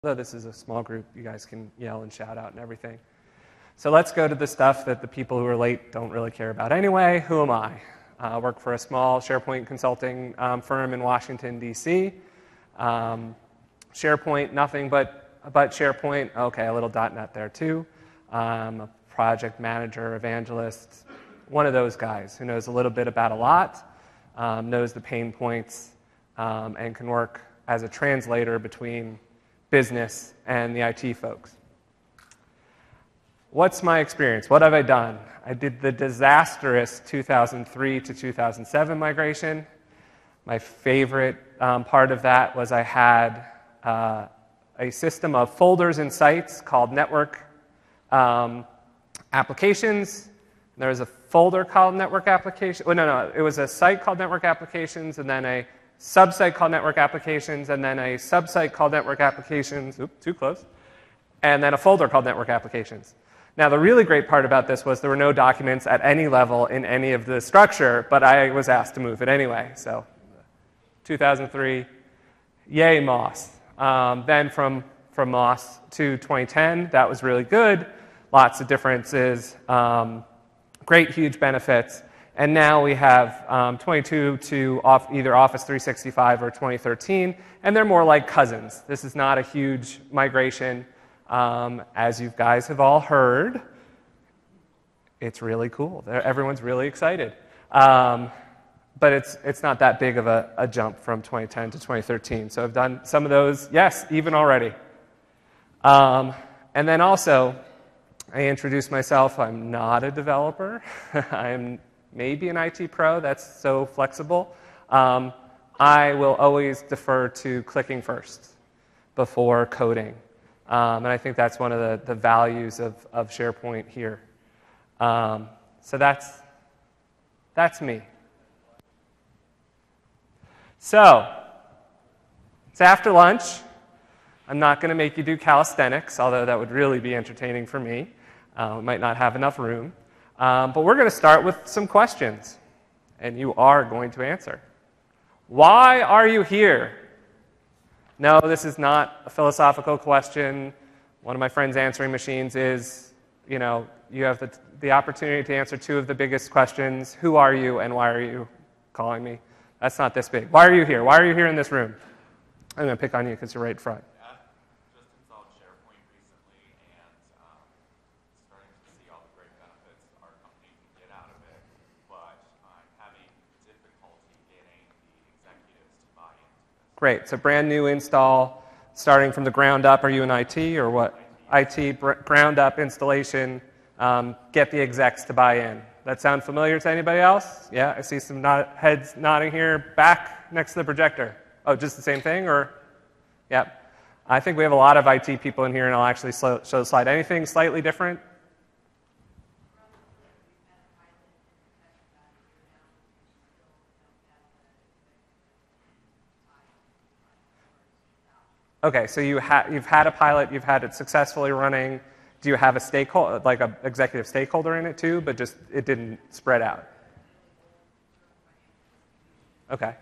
Though this is a small group, you guys can yell and shout out and everything. So let's go to the stuff that the people who are late don't really care about anyway. Who am I? I work for a small SharePoint consulting firm in Washington, D.C. SharePoint, nothing but SharePoint. Okay, a little .NET there too. A project manager, evangelist, one of those guys who knows a little bit about a lot, knows the pain points, and can work as a translator between business and the IT folks. What's my experience? What have I done? I did the disastrous 2003 to 2007 migration. My favorite part of that was I had a system of folders and sites called network applications. There was a folder called network applications. Oh, no, it was a site called network applications, and then a subsite called network applications, and then a subsite called network applications. Oops, too close. And then a folder called network applications. Now, the really great part about this was there were no documents at any level in any of the structure, but I was asked to move it anyway. So 2003, yay, MOS. Then from MOS to 2010, that was really good. Lots of differences, great, huge benefits. And now we have 22 to either Office 365 or 2013, and they're more like cousins. This is not a huge migration. As you guys have all heard, it's really cool. Everyone's really excited. But it's not that big of a jump from 2010 to 2013. So I've done some of those, yes, even already. And then also, I introduced myself. I'm not a developer. I'm maybe an IT pro. That's so flexible. I will always defer to clicking first before coding. And I think that's one of the values of SharePoint here. So that's me. So it's after lunch. I'm not going to make you do calisthenics, although that would really be entertaining for me. We might not have enough room. But we're going to start with some questions, and you are going to answer. Why are you here? No, this is not a philosophical question. One of my friends' answering machines is, you have the opportunity to answer two of the biggest questions. Who are you, and why are you calling me? That's not this big. Why are you here? Why are you here in this room? I'm going to pick on you because you're right front. Just installed SharePoint recently, and starting to see all the great benefits our company can get out of it, but I'm having difficulty getting the executives to buy into this. Great. So brand new install, starting from the ground up. Are you in IT or what? IT ground up installation. Get the execs to buy in. That sound familiar to anybody else? Yeah, I see some heads nodding here. Back next to the projector. Oh, just the same thing, or? Yep. I think we have a lot of IT people in here, and I'll actually show the slide. Anything slightly different? Okay, so you've had a pilot, you've had it successfully running. Do you have a stakeholder, like an executive stakeholder in it too, but just it didn't spread out? Okay.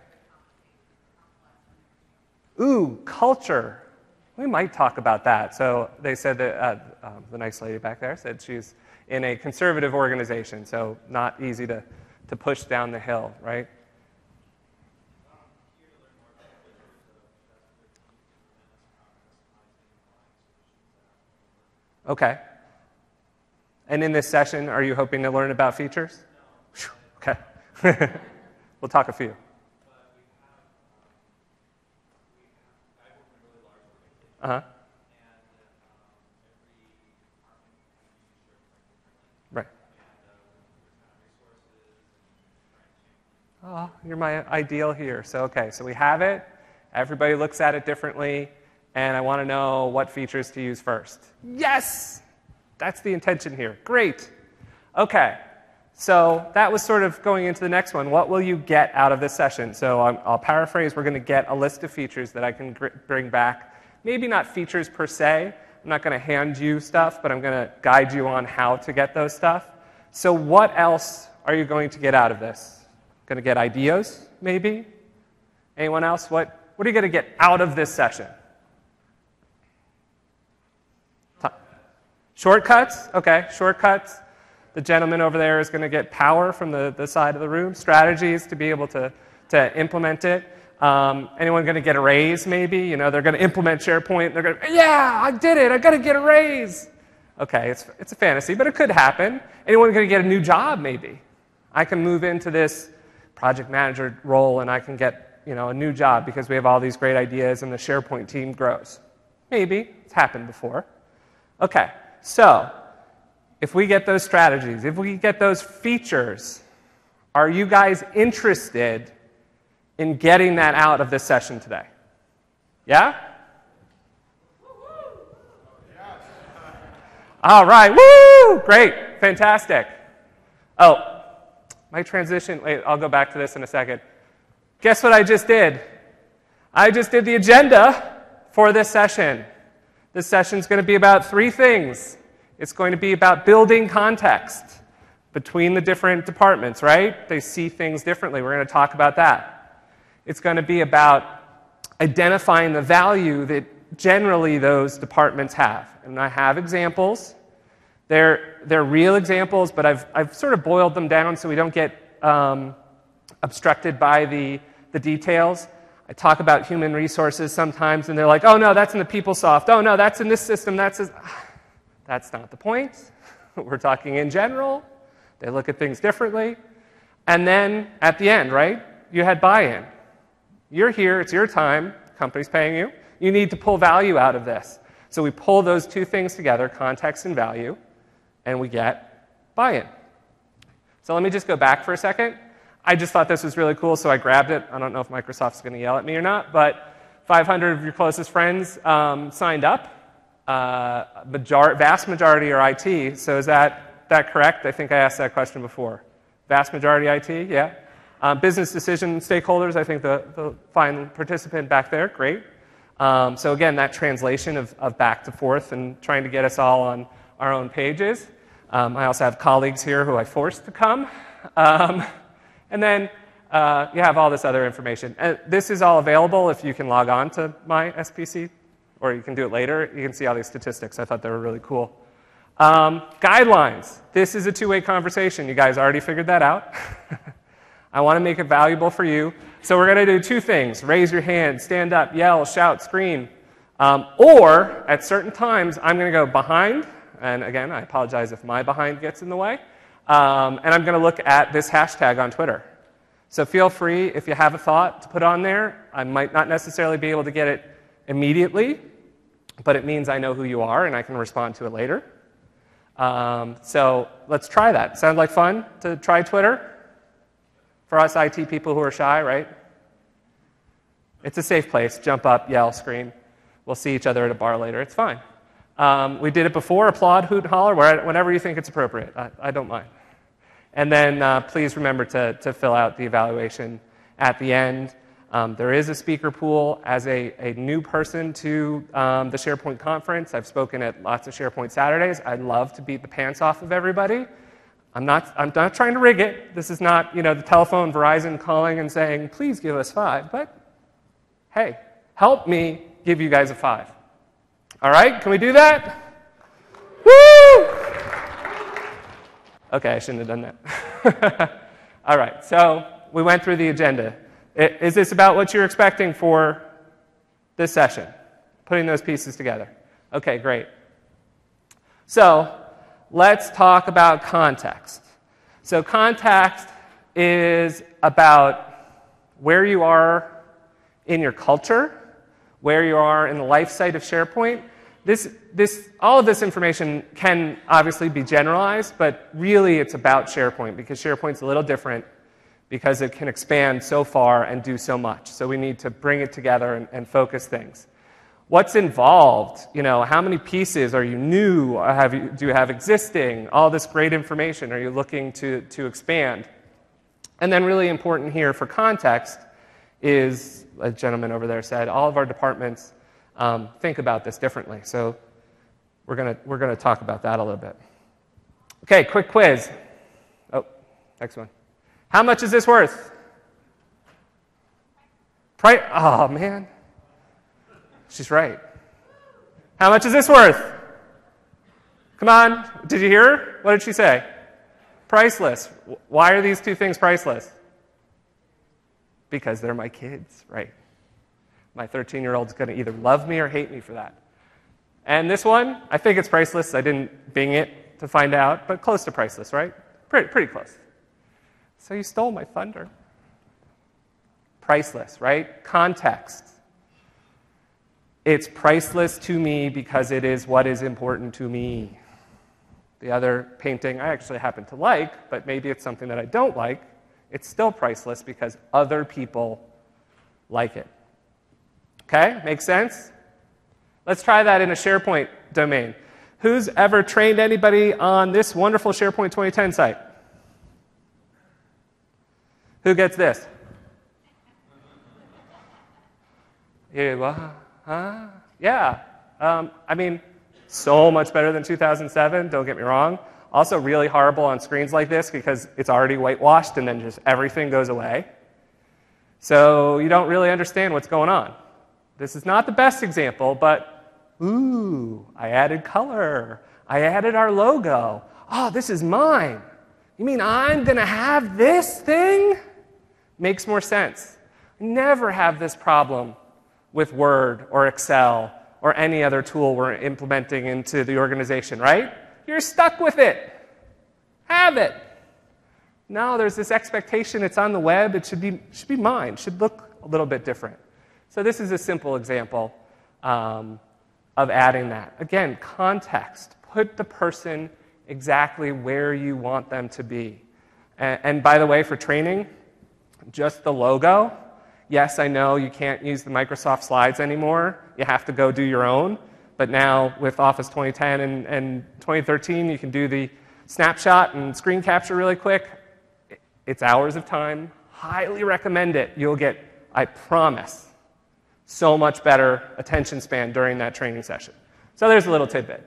Ooh, culture. We might talk about that. So they said that the nice lady back there said she's in a conservative organization, so not easy to push down the hill, right? Okay. And in this session, are you hoping to learn about features? No. Okay. We'll talk a few. Uh-huh. Right. Oh, you're my ideal here. So, okay, so we have it. Everybody looks at it differently, and I want to know what features to use first. Yes! That's the intention here. Great. Okay. So that was sort of going into the next one. What will you get out of this session? So I'll paraphrase. We're going to get a list of features that I can bring back. Maybe not features per se. I'm not going to hand you stuff, but I'm going to guide you on how to get those stuff. So what else are you going to get out of this? Going to get ideas, maybe? Anyone else? What are you going to get out of this session? Shortcuts? Okay, shortcuts. The gentleman over there is going to get power from the side of the room. Strategies to be able to implement it. Anyone going to get a raise, maybe? You know, they're going to implement SharePoint. They're going to, yeah, I did it. I got to get a raise. Okay, it's a fantasy, but it could happen. Anyone going to get a new job, maybe? I can move into this project manager role, and I can get, you know, a new job because we have all these great ideas, and the SharePoint team grows. Maybe. It's happened before. Okay, so if we get those strategies, if we get those features, are you guys interested in getting that out of this session today? Yeah? All right, woo! Great, fantastic. Oh, my transition, wait, I'll go back to this in a second. Guess what I just did? I just did the agenda for this session. This session's going to be about 3 things. It's going to be about building context between the different departments, right? They see things differently. We're going to talk about that. It's going to be about identifying the value that generally those departments have. And I have examples. They're real examples, but I've sort of boiled them down so we don't get obstructed by the details. I talk about human resources sometimes, and they're like, oh, no, that's in the PeopleSoft. Oh, no, that's in this system. That's not the point. We're talking in general. They look at things differently. And then at the end, right, you had buy-in. You're here. It's your time. The company's paying you. You need to pull value out of this. So we pull those 2 things together, context and value, and we get buy-in. So let me just go back for a second. I just thought this was really cool, so I grabbed it. I don't know if Microsoft's going to yell at me or not, but 500 of your closest friends signed up. Vast majority are IT. So is that correct? I think I asked that question before. Vast majority IT, yeah. Business decision stakeholders, I think the fine participant back there, great. So again, that translation of back to forth and trying to get us all on our own pages. I also have colleagues here who I forced to come. And then you have all this other information. And this is all available if you can log on to my SPC, or you can do it later. You can see all these statistics. I thought they were really cool. Guidelines. This is a 2-way conversation. You guys already figured that out. I want to make it valuable for you. So we're going to do 2 things. Raise your hand, stand up, yell, shout, scream. Or at certain times, I'm going to go behind. And again, I apologize if my behind gets in the way. And I'm going to look at this hashtag on Twitter. So feel free, if you have a thought, to put on there. I might not necessarily be able to get it immediately, but it means I know who you are and I can respond to it later. So let's try that. Sound like fun to try Twitter? For us IT people who are shy, right? It's a safe place. Jump up, yell, scream. We'll see each other at a bar later. It's fine. We did it before. Applaud, hoot, holler, whenever you think it's appropriate. I don't mind. And then please remember to fill out the evaluation at the end. There is a speaker pool. As a new person to the SharePoint conference, I've spoken at lots of SharePoint Saturdays. I'd love to beat the pants off of everybody. I'm not trying to rig it. This is not, the telephone Verizon calling and saying, please give us 5. But hey, help me give you guys a 5. All right, can we do that? Woo! Okay, I shouldn't have done that. All right, so we went through the agenda. Is this about what you're expecting for this session? Putting those pieces together. Okay, great. So let's talk about context. So context is about where you are in your culture, where you are in the life site of SharePoint. All of this information can obviously be generalized, but really it's about SharePoint because SharePoint's a little different because it can expand so far and do so much. So we need to bring it together and focus things. What's involved? How many pieces are you new? Do you have existing? All this great information. Are you looking to expand? And then really important here for context is, a gentleman over there said, all of our departments think about this differently. So we're gonna talk about that a little bit. Okay, quick quiz. Oh, next one. How much is this worth? Oh, man. She's right. How much is this worth? Come on, did you hear her? What did she say? Priceless. Why are these two things priceless? Because they're my kids, right? My 13-year-old's going to either love me or hate me for that. And this one, I think it's priceless. I didn't Bing it to find out, but close to priceless, right? Pretty close. So you stole my thunder. Priceless, right? Context. It's priceless to me because it is what is important to me. The other painting I actually happen to like, but maybe it's something that I don't like. It's still priceless because other people like it. Okay? Makes sense? Let's try that in a SharePoint domain. Who's ever trained anybody on this wonderful SharePoint 2010 site? Who gets this? Yeah, I mean, so much better than 2007, don't get me wrong. Also really horrible on screens like this because it's already whitewashed and then just everything goes away. So you don't really understand what's going on. This is not the best example, but ooh, I added color. I added our logo. Oh, this is mine. You mean I'm going to have this thing? Makes more sense. Never have this problem with Word or Excel or any other tool we're implementing into the organization, right? You're stuck with it. Have it. No, there's this expectation. It's on the web. It should be mine. It should look a little bit different. So this is a simple example of adding that. Again, context. Put the person exactly where you want them to be. And by the way, for training, just the logo. Yes, I know you can't use the Microsoft slides anymore. You have to go do your own. But now with Office 2010 and 2013, you can do the snapshot and screen capture really quick. It's hours of time. Highly recommend it. You'll get, I promise, so much better attention span during that training session. So there's a little tidbit.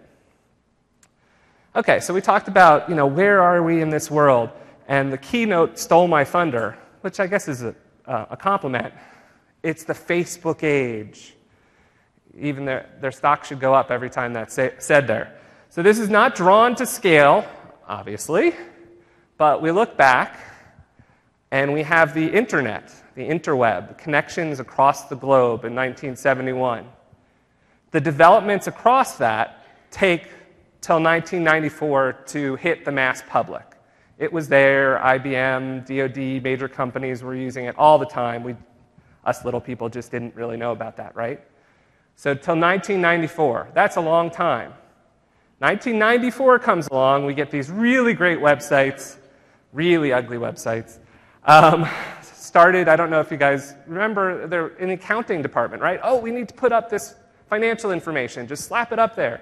Okay, so we talked about, where are we in this world? And the keynote stole my thunder, which I guess is a compliment. It's the Facebook age. Even their stock should go up every time that's said there. So this is not drawn to scale, obviously, but we look back and we have the internet, the interweb, connections across the globe in 1971. The developments across that take till 1994 to hit the mass public. It was there, IBM, DoD, major companies were using it all the time. Us little people just didn't really know about that, right? So till 1994, that's a long time. 1994 comes along, we get these really great websites, really ugly websites. Started, I don't know if you guys remember, they're in the accounting department, right? Oh, we need to put up this financial information, just slap it up there.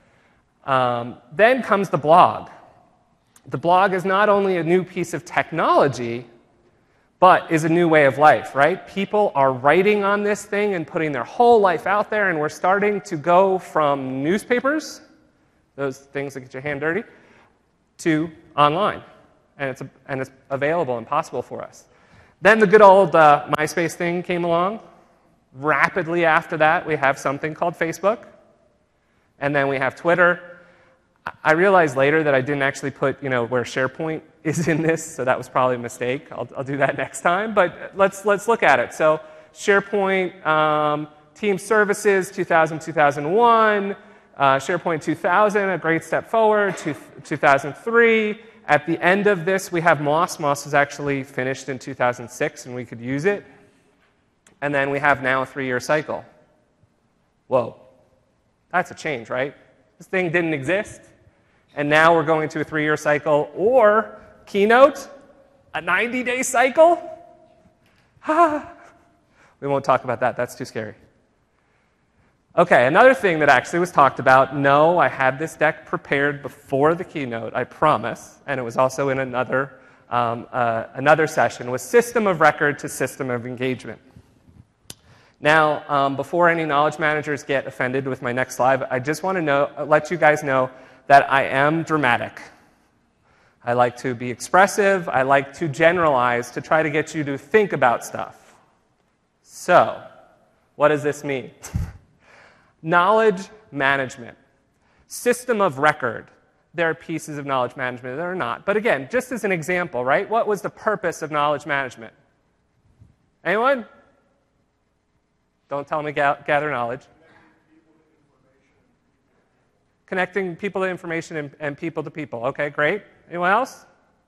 Then comes the blog. The blog is not only a new piece of technology, but is a new way of life, right? People are writing on this thing and putting their whole life out there, and we're starting to go from newspapers, those things that get your hand dirty, to online. And it's available and possible for us. Then the good old MySpace thing came along. Rapidly after that, we have something called Facebook. And then we have Twitter. I realized later that I didn't actually put, where SharePoint is in this, so that was probably a mistake. I'll do that next time, but let's look at it. So SharePoint Team Services 2000, 2001, SharePoint 2000, a great step forward, 2003. At the end of this, we have Moss. Moss was actually finished in 2006, and we could use it. And then we have now a 3-year cycle. Whoa, that's a change, right? This thing didn't exist. And now we're going to a 3-year cycle, or Keynote, a 90-day cycle? We won't talk about that. That's too scary. Okay, another thing that actually was talked about, no, I had this deck prepared before the keynote, I promise, and it was also in another session, was system of record to system of engagement. Now, before any knowledge managers get offended with my next slide, I just want to let you guys know that I am dramatic. I like to be expressive. I like to generalize to try to get you to think about stuff. So, what does this mean? Knowledge management, system of record. there are pieces of knowledge management that are not. But again, just as an example, right? What was the purpose of knowledge management? Anyone? Don't tell me gather knowledge. Connecting people to information and people to people. Okay, great. Anyone else?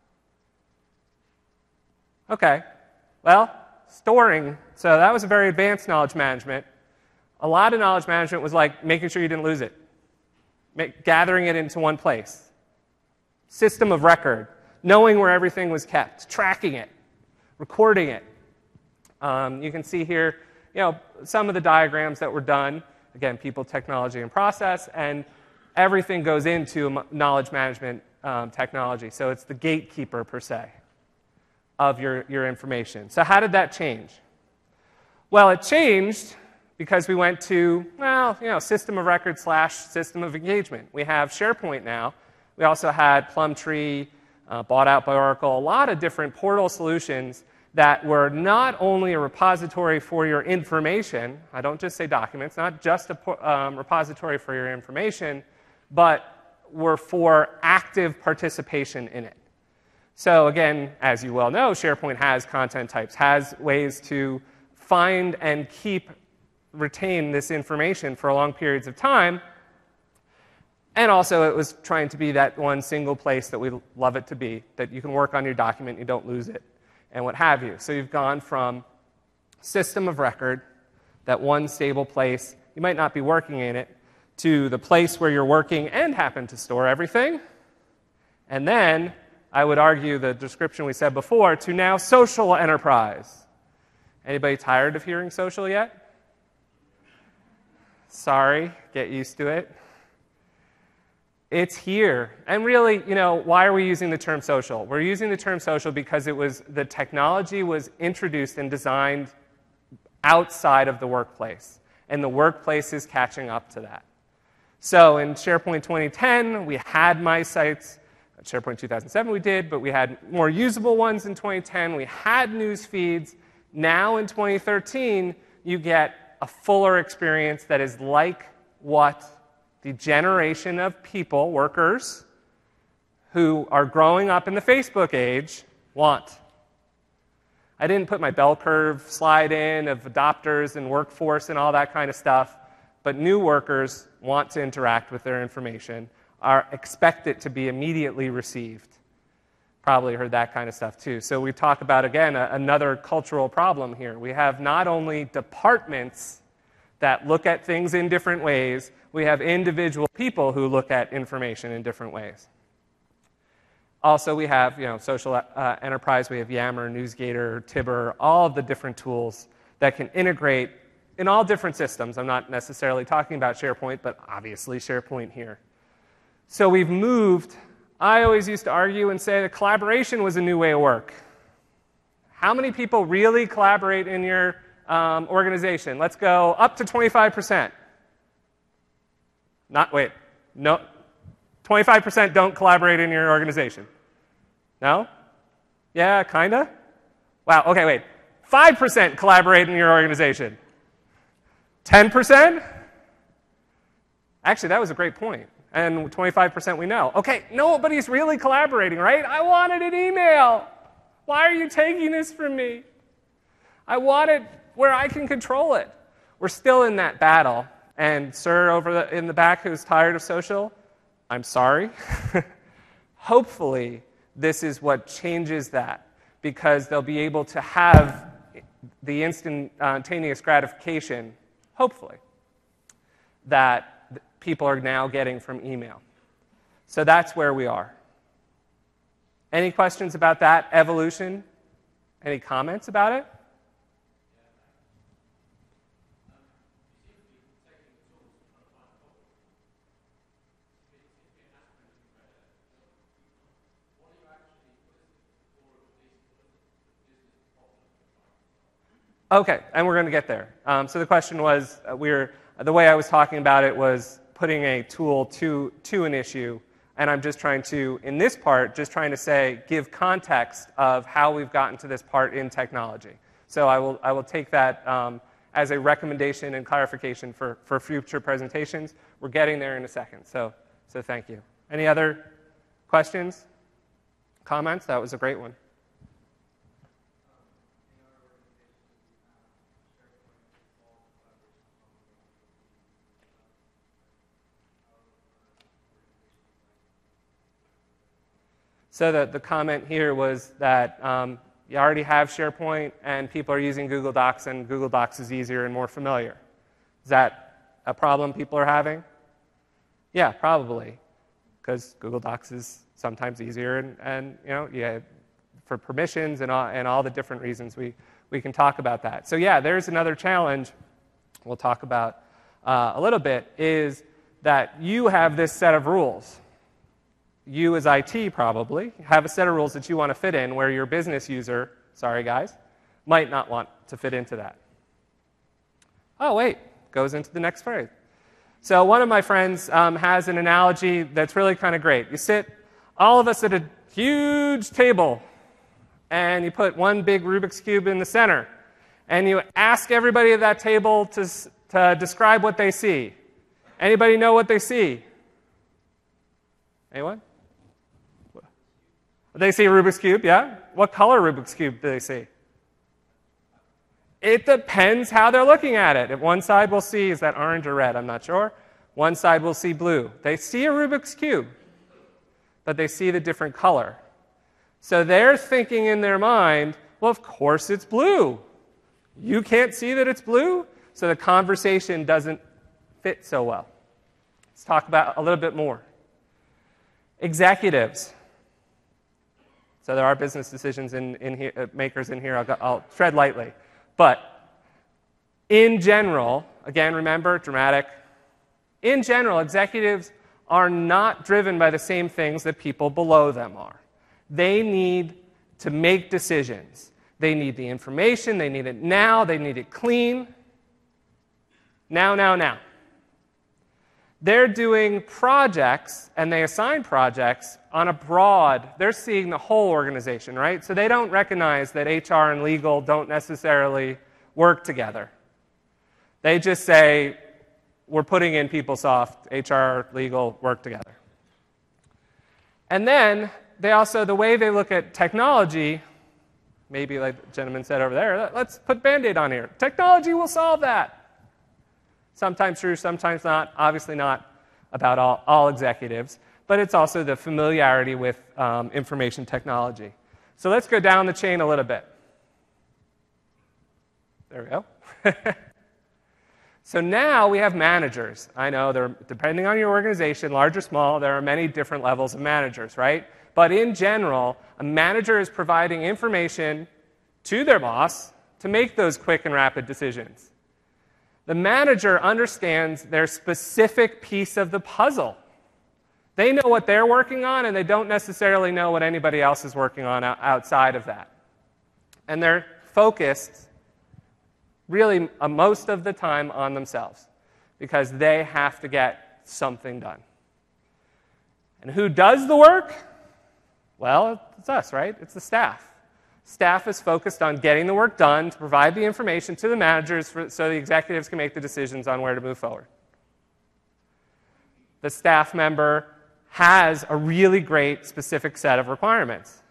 Okay. Well, storing. So that was a very advanced knowledge management. A lot of knowledge management was like making sure you didn't lose it. Gathering it into one place. System of record. Knowing where everything was kept. Tracking it. Recording it. You can see here, some of the diagrams that were done. Again, people, technology, and process. And everything goes into knowledge management technology. So it's the gatekeeper, per se, of your information. So how did that change? Well, it changed because we went to, system of record / system of engagement. We have SharePoint now. We also had Plumtree, bought out by Oracle, a lot of different portal solutions that were not only a repository for your information, I don't just say documents, not just a repository for your information, but were for active participation in it. So again, as you well know, SharePoint has content types, has ways to find and retain this information for long periods of time. And also it was trying to be that one single place that we love it to be, that you can work on your document, you don't lose it, and what have you. So you've gone from system of record, that one stable place, you might not be working in it, to the place where you're working and happen to store everything. And then, I would argue the description we said before, to now social enterprise. Anybody tired of hearing social yet? Sorry, get used to it. It's here. And really, why are we using the term social? We're using the term social because the technology was introduced and designed outside of the workplace. And the workplace is catching up to that. So in SharePoint 2010, we had MySites. At SharePoint 2007 we did, but we had more usable ones in 2010. We had news feeds. Now in 2013, you get a fuller experience that is like what the generation of people, workers, who are growing up in the Facebook age want. I didn't put my bell curve slide in of adopters and workforce and all that kind of stuff, but new workers want to interact with their information, expect it to be immediately received. Probably heard that kind of stuff too. So we talk about, again, another cultural problem here. We have not only departments that look at things in different ways, we have individual people who look at information in different ways. Also, we have social enterprise. We have Yammer, NewsGator, Tibber, all of the different tools that can integrate in all different systems. I'm not necessarily talking about SharePoint, but obviously SharePoint here. So we've moved. I always used to argue and say that collaboration was a new way of work. How many people really collaborate in your organization? Let's go up to 25%. No, 25% don't collaborate in your organization. No? Yeah, kinda? Wow, okay, wait. 5% collaborate in your organization. 10%? Actually, that was a great point. And 25% we know. Okay, nobody's really collaborating, right? I wanted an email. Why are you taking this from me? I want it where I can control it. We're still in that battle. And sir in the back who's tired of social, I'm sorry. Hopefully, this is what changes that, because they'll be able to have the instantaneous gratification, hopefully, that people are now getting from email. So that's where we are. Any questions about that evolution? Any comments about it? Okay, and we're going to get there. So the question was, the way I was talking about it was putting a tool to an issue, and I'm just trying to, in this part, just trying to say, give context of how we've gotten to this part in technology. So I will take that as a recommendation and clarification for future presentations. We're getting there in a second, so thank you. Any other questions, comments? That was a great one. So the comment here was that you already have SharePoint and people are using Google Docs, and Google Docs is easier and more familiar. Is that a problem people are having? Yeah, probably, because Google Docs is sometimes easier, and you know, yeah, for permissions and all the different reasons we can talk about that. So yeah, there's another challenge we'll talk about a little bit, is that you have this set of rules. You as IT probably have a set of rules that you want to fit in where your business user, sorry guys, might not want to fit into that. Oh wait, goes into the next phrase. So one of my friends has an analogy that's really kind of great. You sit, all of us at a huge table, and you put one big Rubik's Cube in the center, and you ask everybody at that table to describe what they see. Anybody know what they see? Anyone? They see a Rubik's Cube, yeah? What color Rubik's Cube do they see? It depends how they're looking at it. At one side we'll see, is that orange or red? I'm not sure. One side we'll see blue. They see a Rubik's Cube, but they see the different color. So they're thinking in their mind, well, of course it's blue. You can't see that it's blue? So the conversation doesn't fit so well. Let's talk about a little bit more. Executives. So there are business decisions in here, makers in here. I'll tread lightly. But in general, again, remember, dramatic. In general, executives are not driven by the same things that people below them are. They need to make decisions. They need the information. They need it now. They need it clean. Now. They're doing projects, and they assign projects on a broad, they're seeing the whole organization, right? So they don't recognize that HR and legal don't necessarily work together. They just say, we're putting in PeopleSoft, HR, legal, work together. And then they also, the way they look at technology, maybe like the gentleman said over there, let's put Band-Aid on here. Technology will solve that. Sometimes true, sometimes not. Obviously not about all executives, but it's also the familiarity with information technology. So let's go down the chain a little bit. There we go. So now we have managers. I know, depending on your organization, large or small, there are many different levels of managers, right? But in general, a manager is providing information to their boss to make those quick and rapid decisions. The manager understands their specific piece of the puzzle. They know what they're working on, and they don't necessarily know what anybody else is working on outside of that. And they're focused really most of the time on themselves because they have to get something done. And who does the work? Well, it's us, right? It's the staff. Staff is focused on getting the work done to provide the information to the managers so the executives can make the decisions on where to move forward. The staff member has a really great specific set of requirements.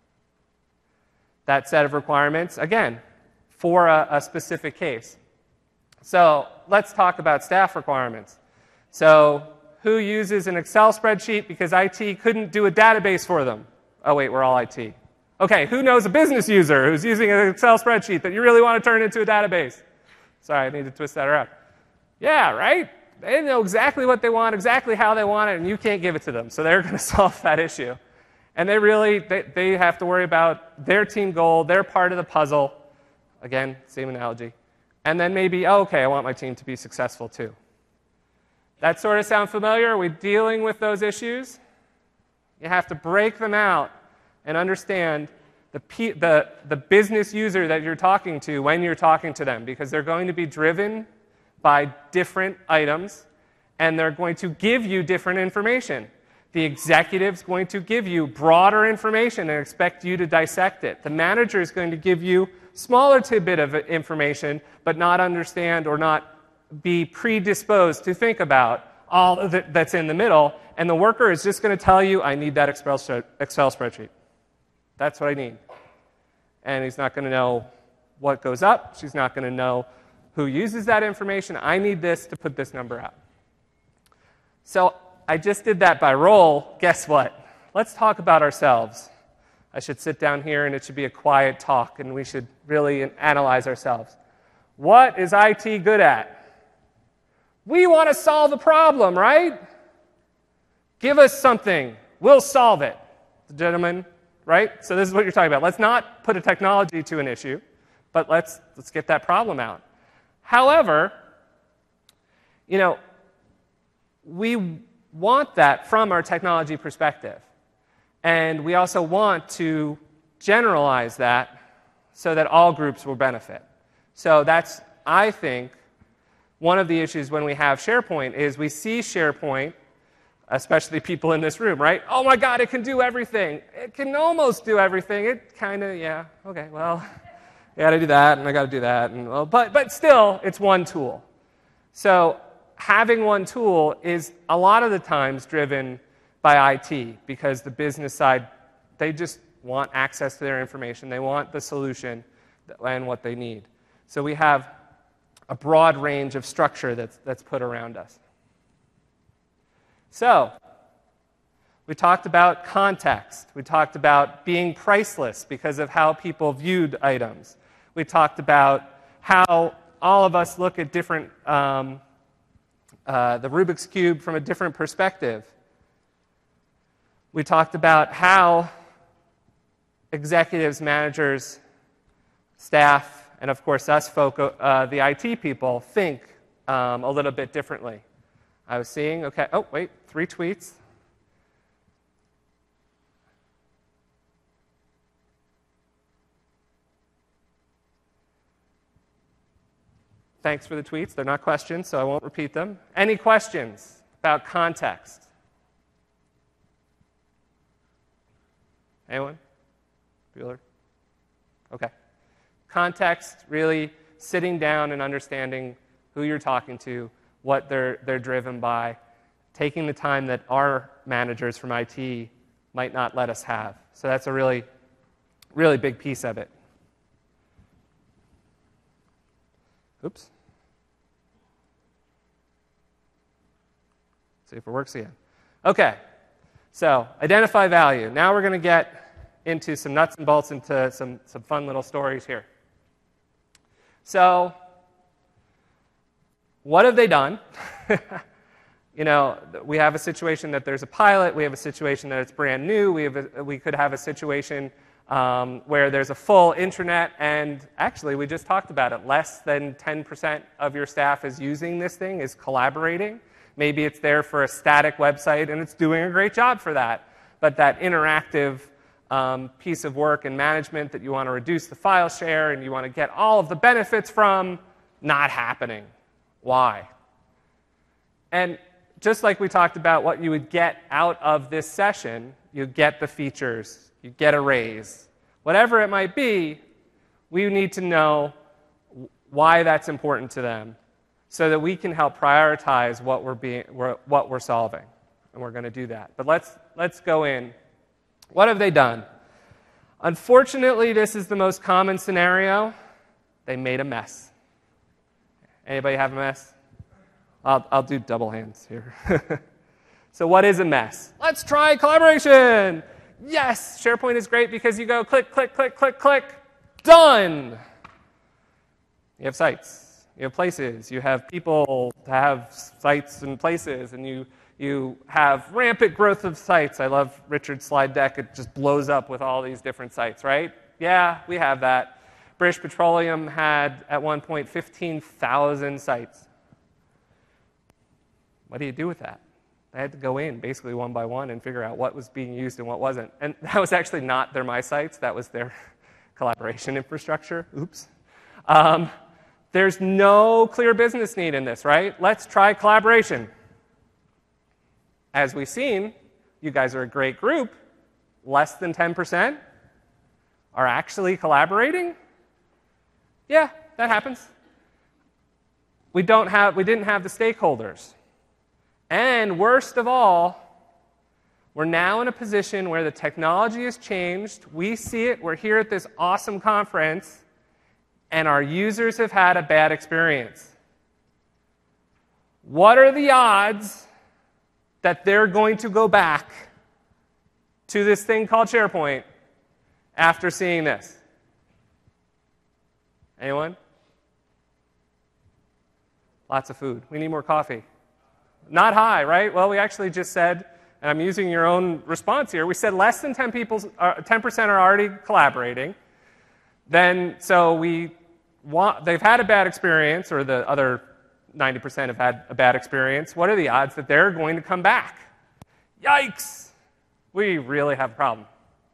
That set of requirements, again, for a specific case. So let's talk about staff requirements. So who uses an Excel spreadsheet because IT couldn't do a database for them? Oh, wait, we're all IT. Okay, who knows a business user who's using an Excel spreadsheet that you really want to turn into a database? Sorry, I need to twist that around. Yeah, right? They know exactly what they want, exactly how they want it, and you can't give it to them. So they're going to solve that issue. And they have to worry about their team goal, their part of the puzzle. Again, same analogy. And then maybe, oh, okay, I want my team to be successful too. That sort of sound familiar? Are we dealing with those issues? You have to break them out and understand the business user that you're talking to when you're talking to them, because they're going to be driven by different items, and they're going to give you different information. The executive's going to give you broader information and expect you to dissect it. The manager is going to give you smaller tidbit of information, but not understand or not be predisposed to think about all that's in the middle, and the worker is just going to tell you, I need that Excel spreadsheet. That's what I need. And he's not going to know what goes up. She's not going to know who uses that information. I need this to put this number out. So I just did that by role. Guess what? Let's talk about ourselves. I should sit down here and it should be a quiet talk and we should really analyze ourselves. What is IT good at? We want to solve a problem, right? Give us something. We'll solve it. Gentlemen, right? So this is what you're talking about. Let's not put a technology to an issue, but let's get that problem out. However, we want that from our technology perspective. And we also want to generalize that so that all groups will benefit. So that's, I think, one of the issues when we have SharePoint is we see SharePoint, especially people in this room, right? Oh my God, it can do everything. It can almost do everything. It kind of, yeah, okay, well, I got to do that, and I got to do that. And, well, but still, it's one tool. So having one tool is a lot of the times driven by IT because the business side, they just want access to their information. They want the solution and what they need. So we have a broad range of structure that's put around us. So we talked about context. We talked about being priceless because of how people viewed items. We talked about how all of us look at different, the Rubik's Cube from a different perspective. We talked about how executives, managers, staff, and of course us folk, the IT people, think a little bit differently. I was seeing, okay, oh, wait, 3 tweets. Thanks for the tweets. They're not questions, so I won't repeat them. Any questions about context? Anyone? Bueller? Okay. Context, really sitting down and understanding who you're talking to, what they're driven by, taking the time that our managers from IT might not let us have. So that's a really, really big piece of it. Oops. See if it works again. Okay, so identify value. Now we're going to get into some nuts and bolts, into some fun little stories here. So what have they done? We have a situation that there's a pilot. We have a situation that it's brand new. We could have a situation where there's a full intranet, and actually, we just talked about it. Less than 10% of your staff is using this thing, is collaborating. Maybe it's there for a static website, and it's doing a great job for that. But that interactive piece of work and management that you want to reduce the file share and you want to get all of the benefits from, not happening. Why? And just like we talked about what you would get out of this session, you get the features, you get a raise. Whatever it might be, we need to know why that's important to them so that we can help prioritize what we're solving. And we're going to do that. But let's go in. What have they done? Unfortunately, this is the most common scenario. They made a mess. Anybody have a mess? I'll do double hands here. So what is a mess? Let's try collaboration. Yes, SharePoint is great because you go click, click, click, click, click, done. You have sites, you have places, you have people to have sites and places, and you have rampant growth of sites. I love Richard's slide deck. It just blows up with all these different sites, right? Yeah, we have that. British Petroleum had, at one point, 15,000 sites. What do you do with that? They had to go in, basically one by one, and figure out what was being used and what wasn't. And that was actually not their My Sites. That was their collaboration infrastructure. Oops. There's no clear business need in this, right? Let's try collaboration. As we've seen, you guys are a great group. Less than 10% are actually collaborating. Yeah, that happens. We didn't have the stakeholders. And worst of all, We're now in a position where the technology has changed. We see it. We're here at this awesome conference, and our users have had a bad experience. What are the odds that they're going to go back to this thing called SharePoint after seeing this? Anyone? Lots of food. We need more coffee. Not high, right? Well, we actually just said, and I'm using your own response here, we said less than 10% are already collaborating. Then, so they've had a bad experience, or the other 90% have had a bad experience. What are the odds that they're going to come back? Yikes! We really have a problem.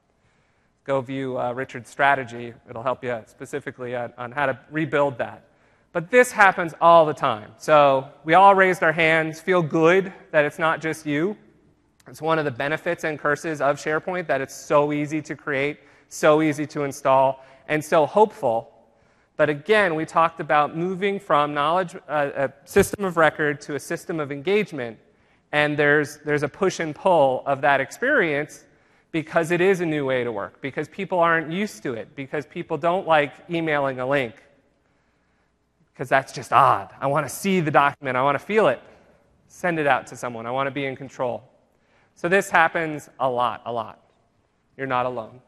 Go view Richard's strategy. It'll help you specifically on how to rebuild that. But this happens all the time. So we all raised our hands, feel good that it's not just you. It's one of the benefits and curses of SharePoint that it's so easy to create, so easy to install, and so hopeful. But again, we talked about moving from a system of record to a system of engagement, and there's a push and pull of that experience because it is a new way to work, because people aren't used to it, because people don't like emailing a link, because that's just odd. I want to see the document. I want to feel it. Send it out to someone. I want to be in control. So this happens a lot. You're not alone.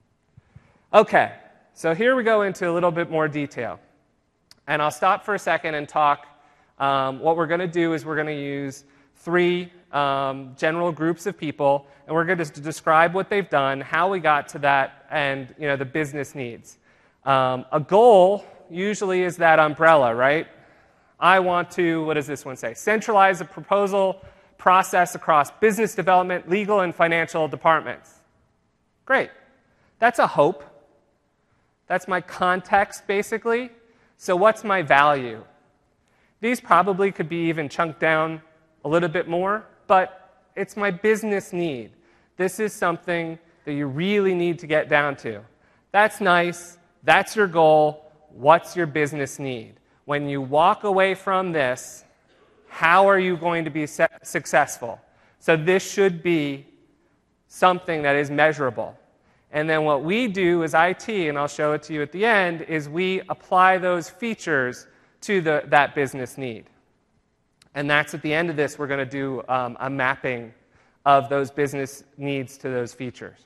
Okay, so here we go into a little bit more detail. And I'll stop for a second and talk. What we're going to do is we're going to use 3 general groups of people, and we're going to describe what they've done, how we got to that, and the business needs. A goal usually is that umbrella, right? I want to, what does this one say? Centralize a proposal process across business development, legal, and financial departments. Great. That's a hope. That's my context, basically. So what's my value? These probably could be even chunked down a little bit more, but it's my business need. This is something that you really need to get down to. That's nice. That's your goal. What's your business need? When you walk away from this, how are you going to be successful? So this should be something that is measurable. And then what we do as IT, and I'll show it to you at the end, is we apply those features to that business need. And that's at the end of this, we're going to do a mapping of those business needs to those features.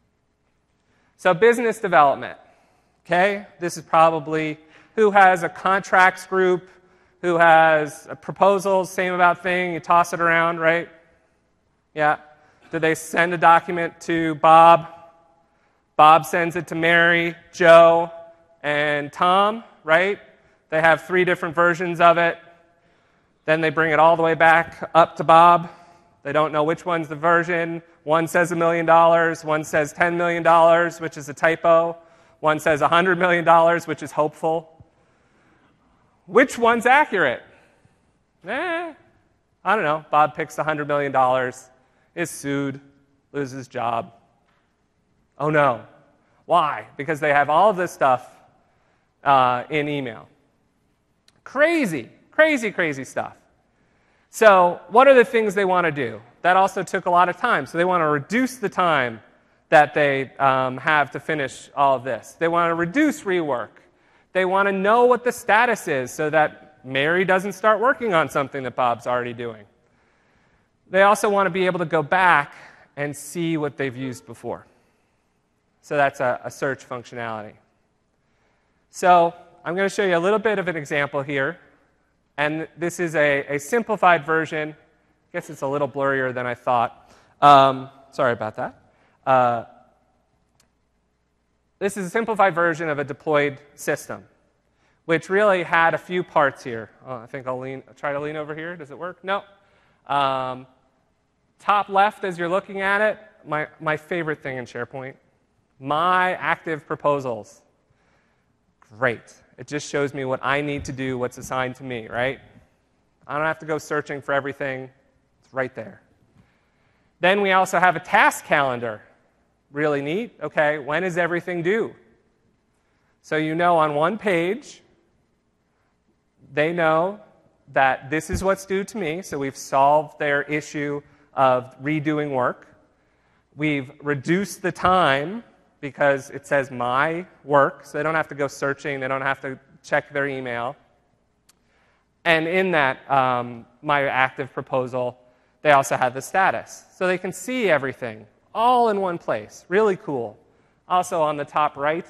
So business development, okay? This is probably who has a contracts group, who has proposals, same about thing, you toss it around, right? Yeah. Do they send a document to Bob? Bob sends it to Mary, Joe, and Tom, right? They have 3 different versions of it. Then they bring it all the way back up to Bob. They don't know which one's the version. One says $1 million, one says $10 million, which is a typo. One says $100 million, which is hopeful. Which one's accurate? I don't know. Bob picks $100 million, is sued, loses his job. Oh no. Why? Because they have all of this stuff in email. Crazy stuff. So what are the things they want to do? That also took a lot of time. So they want to reduce the time that they have to finish all of this. They want to reduce rework. They want to know what the status is so that Mary doesn't start working on something that Bob's already doing. They also want to be able to go back and see what they've used before. So that's a search functionality. So I'm going to show you a little bit of an example here. And this is a simplified version. I guess it's a little blurrier than I thought. Sorry about that. This is a simplified version of a deployed system, which really had a few parts here. Oh, I think I'll try to lean over here. Does it work? No. Top left, as you're looking at it, my favorite thing in SharePoint, my active proposals. Great. It just shows me what I need to do, what's assigned to me, right? I don't have to go searching for everything. It's right there. Then we also have a task calendar. Really neat. Okay, when is everything due? So you know on one page, they know that this is what's due to me, so we've solved their issue of redoing work. We've reduced the time because it says my work, so they don't have to go searching, they don't have to check their email. And in that My Active proposal, they also have the status. So they can see everything all in one place. Really cool. Also on the top right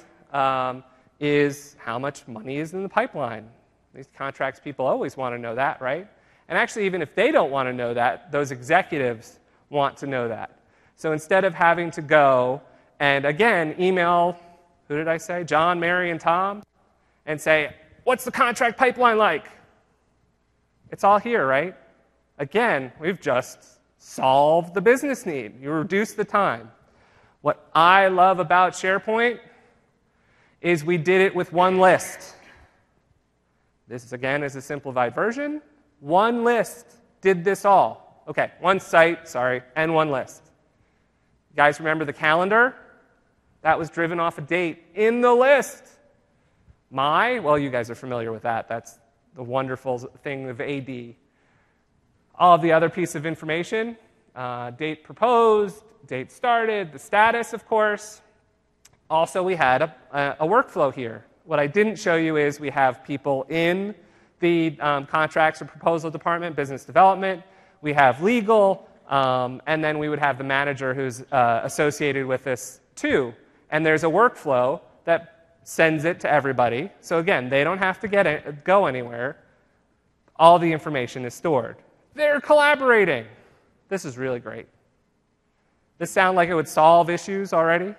is how much money is in the pipeline. These contracts people always want to know that, right? And actually, even if they don't want to know that, those executives want to know that. So instead of having to go and, again, email, who did I say? John, Mary, and Tom, and say, what's the contract pipeline like? It's all here, right? Again, we've just solved the business need. You reduce the time. What I love about SharePoint is we did it with one list. This, again, is a simplified version. One list did this all. Okay, one site, and one list. You guys remember the calendar? That was driven off a date in the list. Well, you guys are familiar with that. That's the wonderful thing of AD. All of the other piece of information, date proposed, date started, the status, of course. Also, we had a workflow here. What I didn't show you is we have people in the contracts or proposal department, business development. We have legal, and then we would have the manager who's associated with this too. And there's a workflow that sends it to everybody. So again, they don't have to go anywhere. All the information is stored. They're collaborating. This is really great. This sound like it would solve issues already?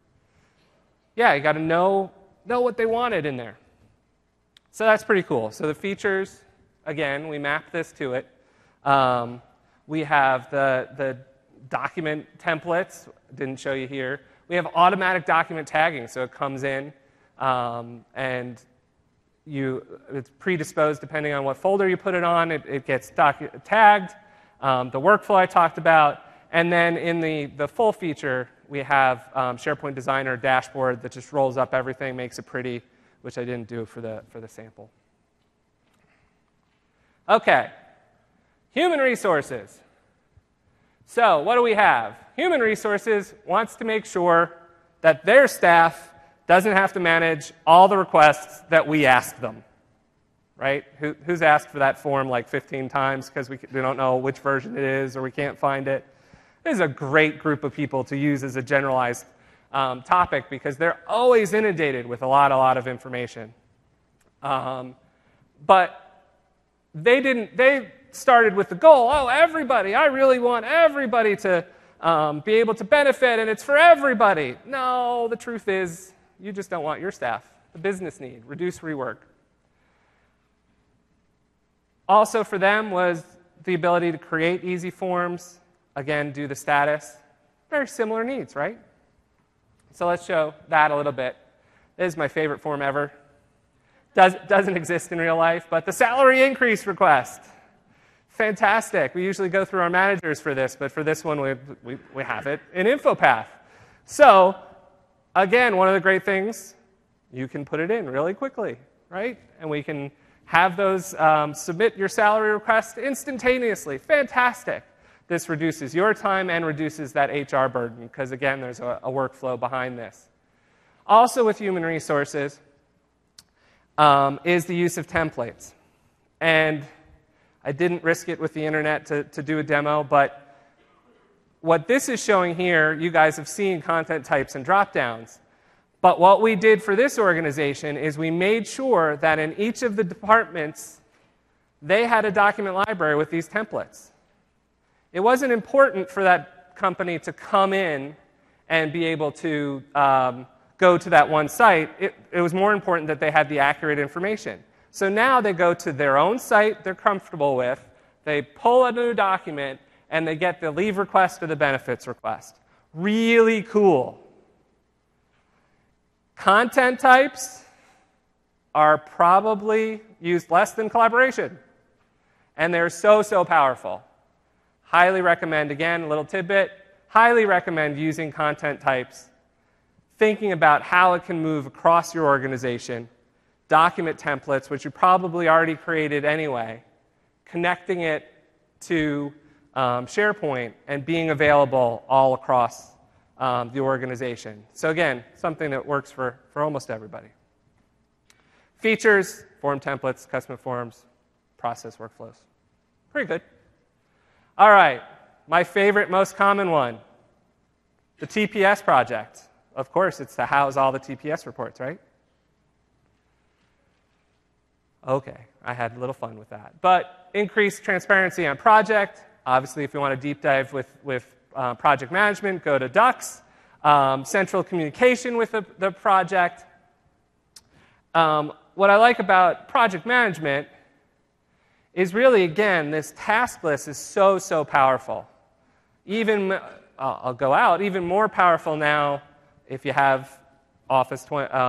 Yeah, you got to know what they wanted in there. So that's pretty cool. So the features, again, we map this to it. We have the document templates. Didn't show you here. We have automatic document tagging, so it comes in and it's predisposed depending on what folder you put it on. It gets tagged. The workflow I talked about. And then in the full feature, we have SharePoint Designer dashboard that just rolls up everything, makes it pretty, which I didn't do for the sample. Okay, human resources. So what do we have? Human resources wants to make sure that their staff doesn't have to manage all the requests that we ask them, right? Who's asked for that form like 15 times because we don't know which version it is or we can't find it? This is a great group of people to use as a generalized topic because they're always inundated with a lot of information. But they started with the goal, everybody, I really want everybody to be able to benefit, and it's for everybody. No, the truth is, you just don't want your staff. The business need, reduce rework. Also for them was the ability to create easy forms, again, do the status. Very similar needs, right? So let's show that a little bit. This is my favorite form ever. Doesn't exist in real life, but the salary increase request. Fantastic. We usually go through our managers for this, but for this one, we have it in InfoPath. So, again, one of the great things, you can put it in really quickly, right? And we can have those submit your salary request instantaneously. Fantastic. This reduces your time and reduces that HR burden because, again, there's a workflow behind this. Also with human resources is the use of templates. And I didn't risk it with the internet to do a demo, but what this is showing here, you guys have seen content types and drop-downs. But what we did for this organization is we made sure that in each of the departments, they had a document library with these templates. It wasn't important for that company to come in and be able to go to that one site. It was more important that they had the accurate information. So now they go to their own site they're comfortable with, they pull a new document, and they get the leave request or the benefits request. Really cool. Content types are probably used less than collaboration. And they're so powerful. Highly recommend, again, a little tidbit, highly recommend using content types, thinking about how it can move across your organization, document templates, which you probably already created anyway, connecting it to SharePoint and being available all across the organization. So again, something that works for almost everybody. Features, form templates, custom forms, process workflows. Pretty good. All right, my favorite, most common one, the TPS project. Of course, it's to house all the TPS reports, right? Okay, I had a little fun with that. But increased transparency on project. Obviously, if you want to deep dive with project management, go to Ducks. Central communication with the project. What I like about project management is really, again, this task list is so powerful. Even, I'll go out, even more powerful now if you have Exchange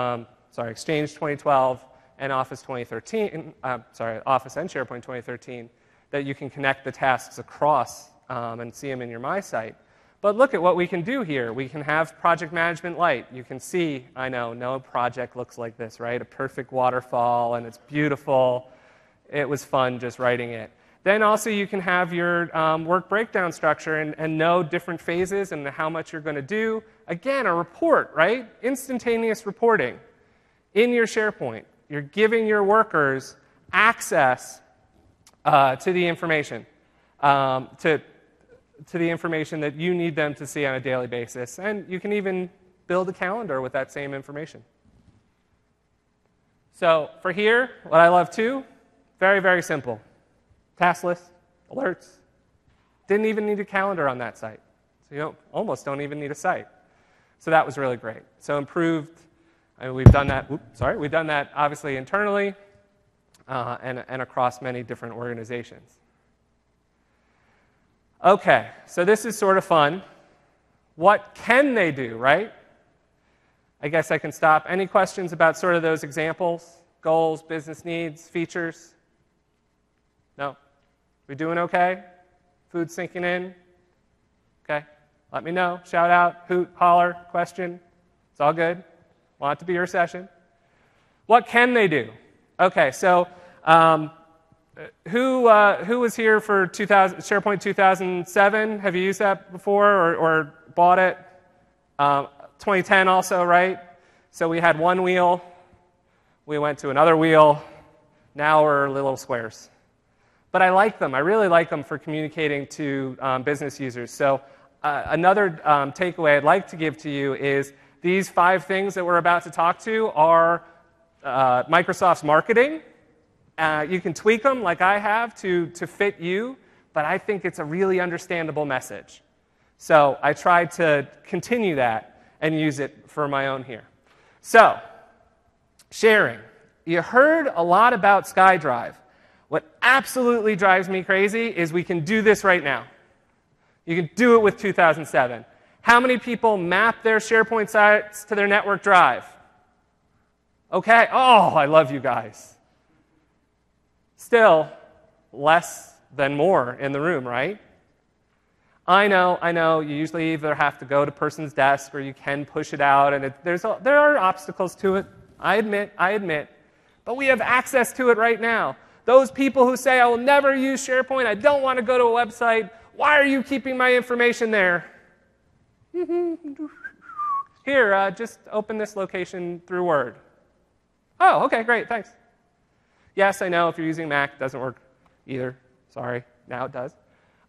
2012 and Office 2013, Office and SharePoint 2013, that you can connect the tasks across and see them in your My Site. But look at what we can do here. We can have Project Management Lite. You can see, I know, no project looks like this, right? A perfect waterfall, and it's beautiful. It was fun just writing it. Then also you can have your work breakdown structure and know different phases and how much you're going to do. Again, a report, right? Instantaneous reporting in your SharePoint. You're giving your workers access to the information, to the information that you need them to see on a daily basis. And you can even build a calendar with that same information. So for here, what I love too, very simple. Task list, alerts. Didn't even need a calendar on that site. So you almost don't even need a site. So that was really great. So improved, we've done that, we've done that obviously internally and across many different organizations. Okay, so this is sort of fun. What can they do, right? I guess I can stop. Any questions about sort of those examples? Goals, business needs, features? No? We doing okay? Food sinking in? Okay, let me know. Shout out, hoot, holler, question. It's all good. Want it to be your session. What can they do? Okay, so who was here for SharePoint 2007? Have you used that before or bought it? 2010 also, right? So we had one wheel. We went to another wheel. Now we're little squares. But I like them. I really like them for communicating to business users. So another takeaway I'd like to give to you is these 5 things that we're about to talk to are Microsoft's marketing. You can tweak them like I have to fit you, but I think it's a really understandable message. So I tried to continue that and use it for my own here. So, sharing. You heard a lot about SkyDrive. What absolutely drives me crazy is we can do this right now. You can do it with 2007. How many people map their SharePoint sites to their network drive? Okay. Oh, I love you guys. Still, less than more in the room, right? I know, you usually either have to go to person's desk or you can push it out, and there are obstacles to it, I admit. But we have access to it right now. Those people who say, I will never use SharePoint, I don't want to go to a website, why are you keeping my information there? Here, just open this location through Word. Oh, okay, great, thanks. Yes, I know if you're using Mac, it doesn't work either. Sorry, now it does.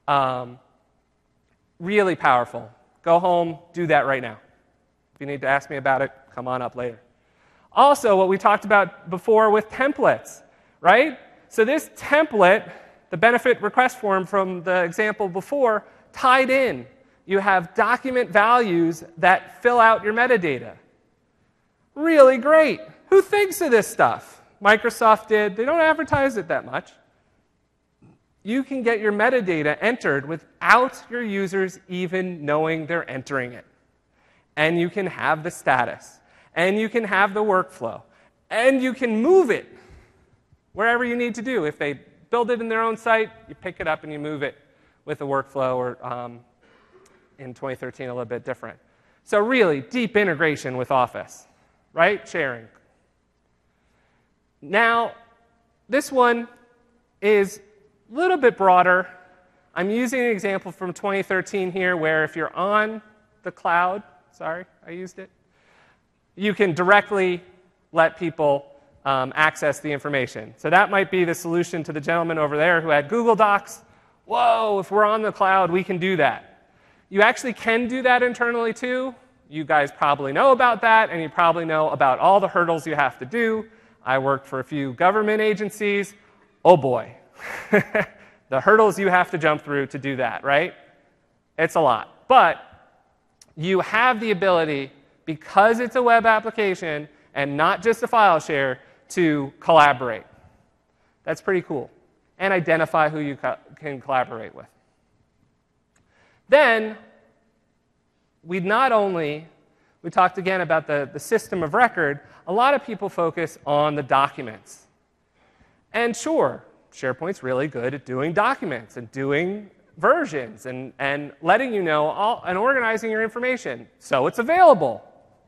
Really powerful. Go home, do that right now. If you need to ask me about it, come on up later. Also, what we talked about before with templates, right? So this template, the benefit request form from the example before, tied in. You have document values that fill out your metadata. Really great. Who thinks of this stuff? Microsoft did. They don't advertise it that much. You can get your metadata entered without your users even knowing they're entering it. And you can have the status. And you can have the workflow. And you can move it wherever you need to do. If they build it in their own site, you pick it up and you move it with a workflow, or in 2013, a little bit different. So really, deep integration with Office, right? Sharing. Now, this one is a little bit broader, I'm using an example from 2013 here where if you're on the cloud, sorry, I used it, you can directly let people access the information. So that might be the solution to the gentleman over there who had Google Docs. Whoa, if we're on the cloud, we can do that. You actually can do that internally too. You guys probably know about that, and you probably know about all the hurdles you have to do. I worked for a few government agencies. Oh boy, the hurdles you have to jump through to do that, right? It's a lot. But you have the ability, because it's a web application and not just a file share, to collaborate. That's pretty cool. And identify who you can collaborate with. Then, we talked again about the system of record. A lot of people focus on the documents. And sure, SharePoint's really good at doing documents and doing versions and letting you know and organizing your information. So it's available.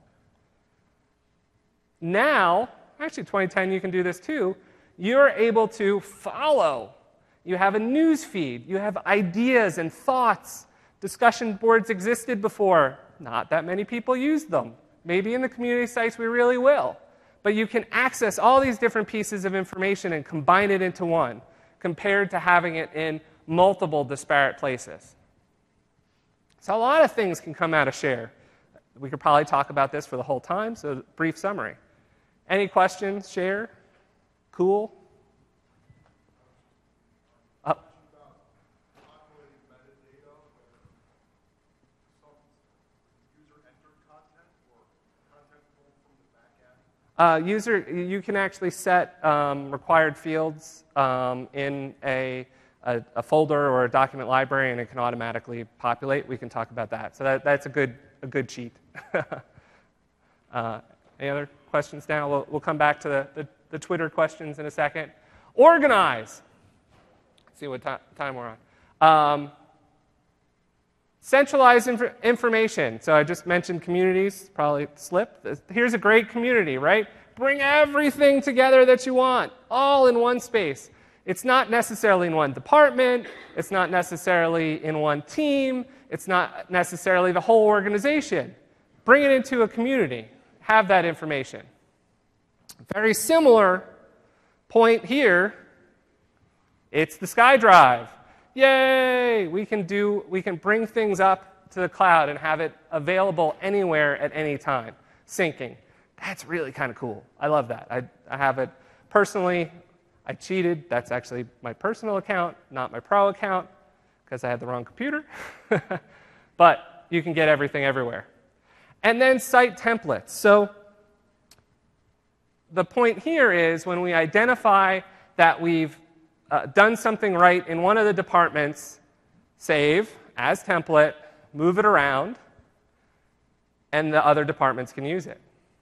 Now, actually 2010 you can do this too, you're able to follow. You have a news feed. You have ideas and thoughts. Discussion boards existed before. Not that many people used them. Maybe in the community sites we really will. But you can access all these different pieces of information and combine it into one, compared to having it in multiple disparate places. So a lot of things can come out of Share. We could probably talk about this for the whole time, so brief summary. Any questions? Share? Cool? You can actually set required fields in a folder or a document library, and it can automatically populate. We can talk about that. So that's a good cheat. Any other questions now? We'll come back to the Twitter questions in a second. Organize. Let's see what time we're on. Centralized information. So I just mentioned communities, probably slipped. Here's a great community, right? Bring everything together that you want, all in one space. It's not necessarily in one department. It's not necessarily in one team. It's not necessarily the whole organization. Bring it into a community. Have that information. Very similar point here. It's the SkyDrive. Yay! We can bring things up to the cloud and have it available anywhere at any time, syncing. That's really kind of cool. I love that. I have it personally. I cheated. That's actually my personal account, not my pro account, because I had the wrong computer. But you can get everything everywhere. And then site templates. So the point here is when we identify that we've done something right in one of the departments, save as template, move it around, and the other departments can use it.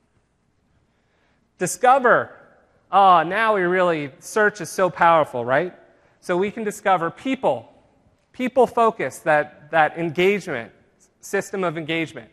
Discover. Oh, now search is so powerful, right? So we can discover people focus, that engagement, system of engagement.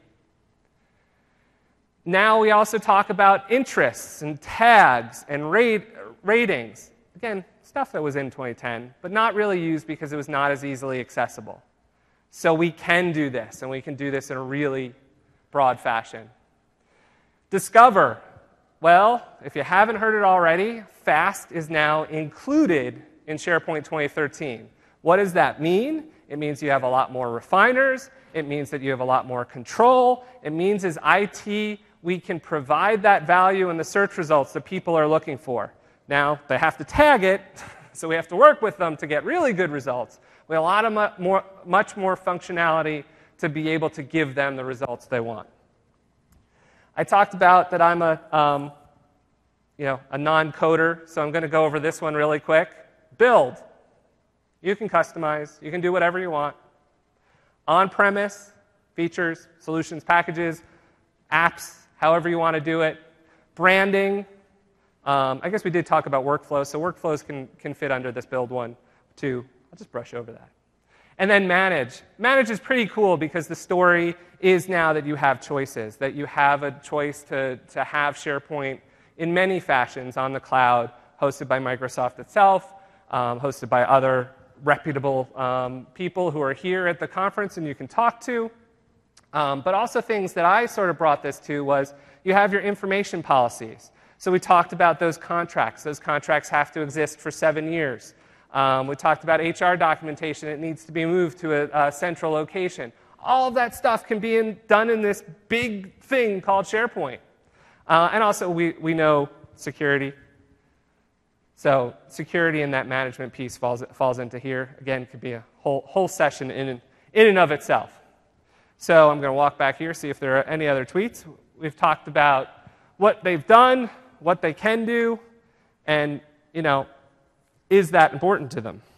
Now we also talk about interests and tags and ratings. Again, stuff that was in 2010, but not really used because it was not as easily accessible. So we can do this, and we can do this in a really broad fashion. Discover. Well, if you haven't heard it already, FAST is now included in SharePoint 2013. What does that mean? It means you have a lot more refiners. It means that you have a lot more control. It means as IT, we can provide that value in the search results that people are looking for. Now, they have to tag it, so we have to work with them to get really good results. We have a lot of much more functionality to be able to give them the results they want. I talked about that I'm a non-coder, so I'm going to go over this one really quick. Build. You can customize. You can do whatever you want. On-premise, features, solutions, packages, apps, however you want to do it. Branding. I guess we did talk about workflows, so workflows can fit under this build one, too. I'll just brush over that. And then manage. Manage is pretty cool because the story is now that you have choices, that you have a choice to have SharePoint in many fashions on the cloud, hosted by Microsoft itself, hosted by other reputable people who are here at the conference and you can talk to. But also things that I sort of brought this to was you have your information policies. So we talked about those contracts. Those contracts have to exist for 7 years. We talked about HR documentation. It needs to be moved to a central location. All of that stuff can be done in this big thing called SharePoint. And also we know security. So security in that management piece falls into here. Again, could be a whole session in and of itself. So I'm going to walk back here, see if there are any other tweets. We've talked about what they've done, what they can do, and, is that important to them?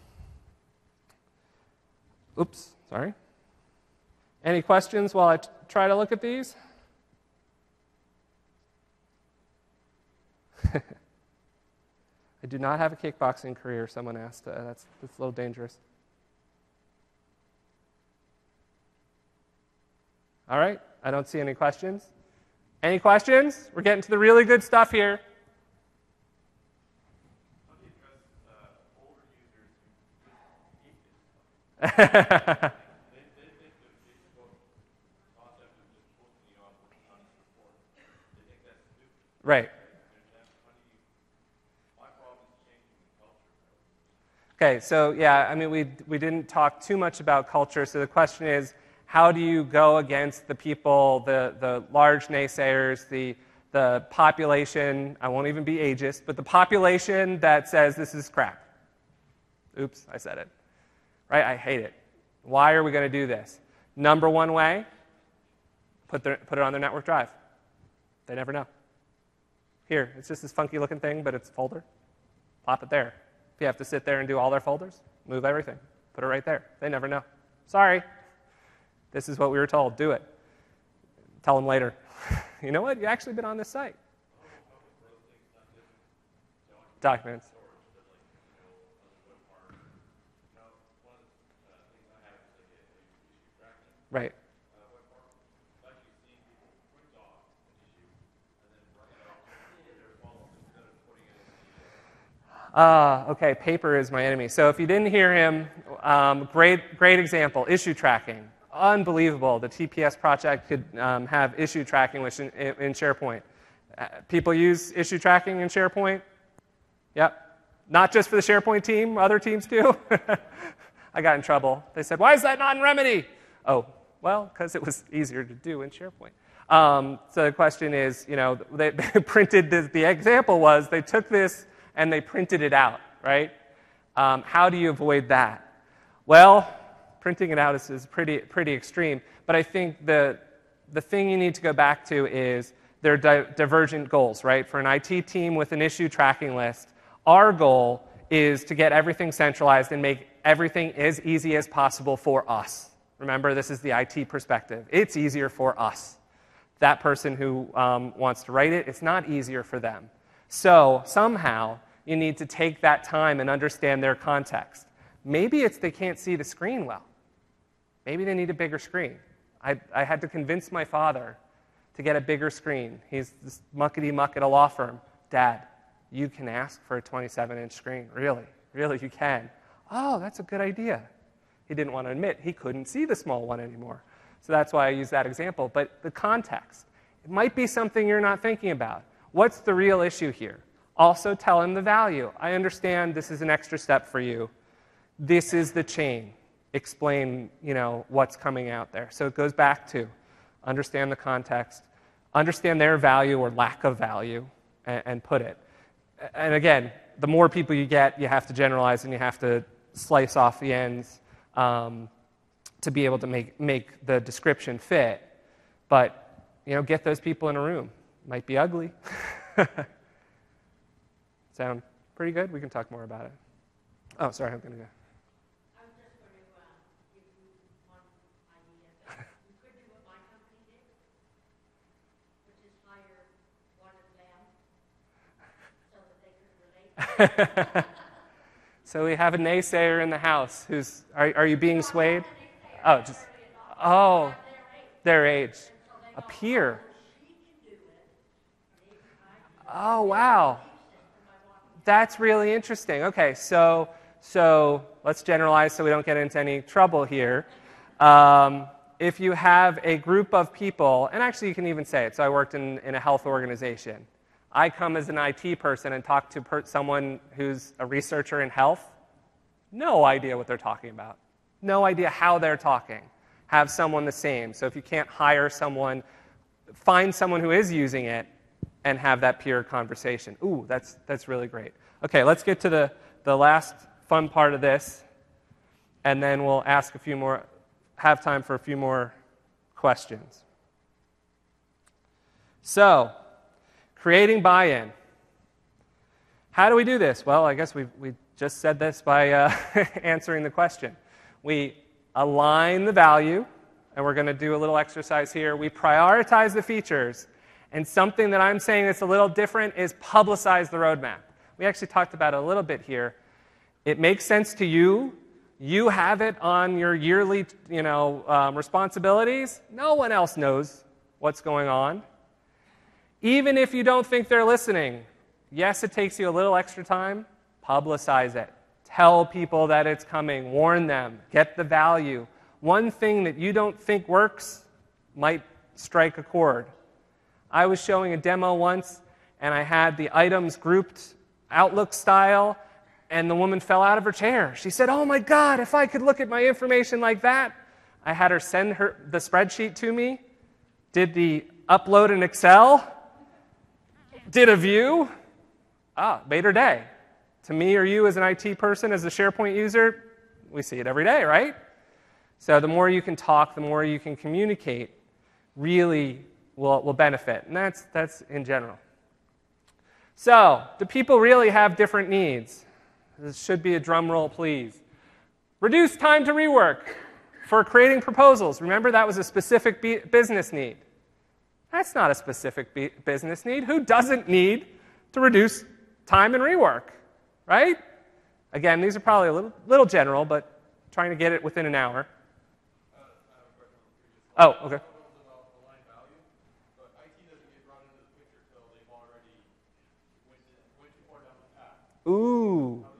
Oops, sorry. Any questions while I try to look at these? I do not have a kickboxing career, someone asked. That's a little dangerous. All right, I don't see any questions. Any questions? We're getting to the really good stuff here. How do you address older users who hate this stuff? They think the Facebook concept of just posting you on support. They think that's stupid. Right. My problem is changing the culture. Okay, so yeah, I mean, we didn't talk too much about culture, so the question is, how do you go against the people, the large naysayers, the population, I won't even be ageist, but the population that says this is crap? Oops, I said it. Right, I hate it. Why are we going to do this? Number one way, put it on their network drive. They never know. Here, it's just this funky looking thing, but it's a folder. Plop it there. If you have to sit there and do all their folders, move everything. Put it right there. They never know. Sorry. This is what we were told. Do it. Tell them later. You know what? You've actually been on this site. Documents. Right. Okay, paper is my enemy. So if you didn't hear him, great example, issue tracking. Unbelievable. The TPS project could have issue tracking in SharePoint. People use issue tracking in SharePoint? Yep. Not just for the SharePoint team, other teams too. I got in trouble. They said, why is that not in Remedy? Oh, well, because it was easier to do in SharePoint. So the question is, they printed the example was they took this and they printed it out, right? How do you avoid that? Well, printing it out is pretty extreme, but I think the thing you need to go back to is their divergent goals, right? For an IT team with an issue tracking list, our goal is to get everything centralized and make everything as easy as possible for us. Remember, this is the IT perspective. It's easier for us. That person who wants to write it, it's not easier for them. So somehow, you need to take that time and understand their context. Maybe it's they can't see the screen well. Maybe they need a bigger screen. I had to convince my father to get a bigger screen. He's this muckety-muck at a law firm. Dad, you can ask for a 27-inch screen. Really? Really, you can. Oh, that's a good idea. He didn't want to admit he couldn't see the small one anymore. So that's why I use that example. But the context, it might be something you're not thinking about. What's the real issue here? Also tell him the value. I understand this is an extra step for you. This is the chain. Explain, what's coming out there. So it goes back to understand the context, understand their value or lack of value, and put it. And again, the more people you get, you have to generalize and you have to slice off the ends to be able to make the description fit. But, get those people in a room. Might be ugly. Sound pretty good? We can talk more about it. Oh, sorry, I'm going to go. I was just going to give you one idea. You could do what my company did, which is hire one of them so that they could relate. So we have a naysayer in the house who's, are you being swayed? Their age. A peer. Oh, wow. That's really interesting. Okay, so let's generalize so we don't get into any trouble here. If you have a group of people, and actually you can even say it, so I worked in a health organization. I come as an IT person and talk to someone who's a researcher in health, no idea what they're talking about. No idea how they're talking. Have someone the same. So if you can't hire someone, find someone who is using it and have that peer conversation. Ooh, that's really great. Okay, let's get to the last fun part of this, and then we'll ask have time for a few more questions. So, creating buy-in. How do we do this? Well, I guess we just said this by answering the question. We align the value, and we're going to do a little exercise here. We prioritize the features, and something that I'm saying that's a little different is publicize the roadmap. We actually talked about it a little bit here. It makes sense to you. You have it on your yearly, responsibilities. No one else knows what's going on. Even if you don't think they're listening, yes, it takes you a little extra time. Publicize it. Tell people that it's coming. Warn them. Get the value. One thing that you don't think works might strike a chord. I was showing a demo once, and I had the items grouped Outlook style, and the woman fell out of her chair. She said, "Oh my God, if I could look at my information like that." I had her send the spreadsheet to me, did the upload in Excel, did a view, made her day. To me or you as an IT person, as a SharePoint user, we see it every day, right? So the more you can talk, the more you can communicate, really will benefit. And that's in general. So, do people really have different needs? This should be a drum roll, please. Reduce time to rework for creating proposals. Remember, that was a specific business need. That's not a specific business need. Who doesn't need to reduce time and rework, right? Again, these are probably a little general, but trying to get it within an hour. Oh, okay. Ooh.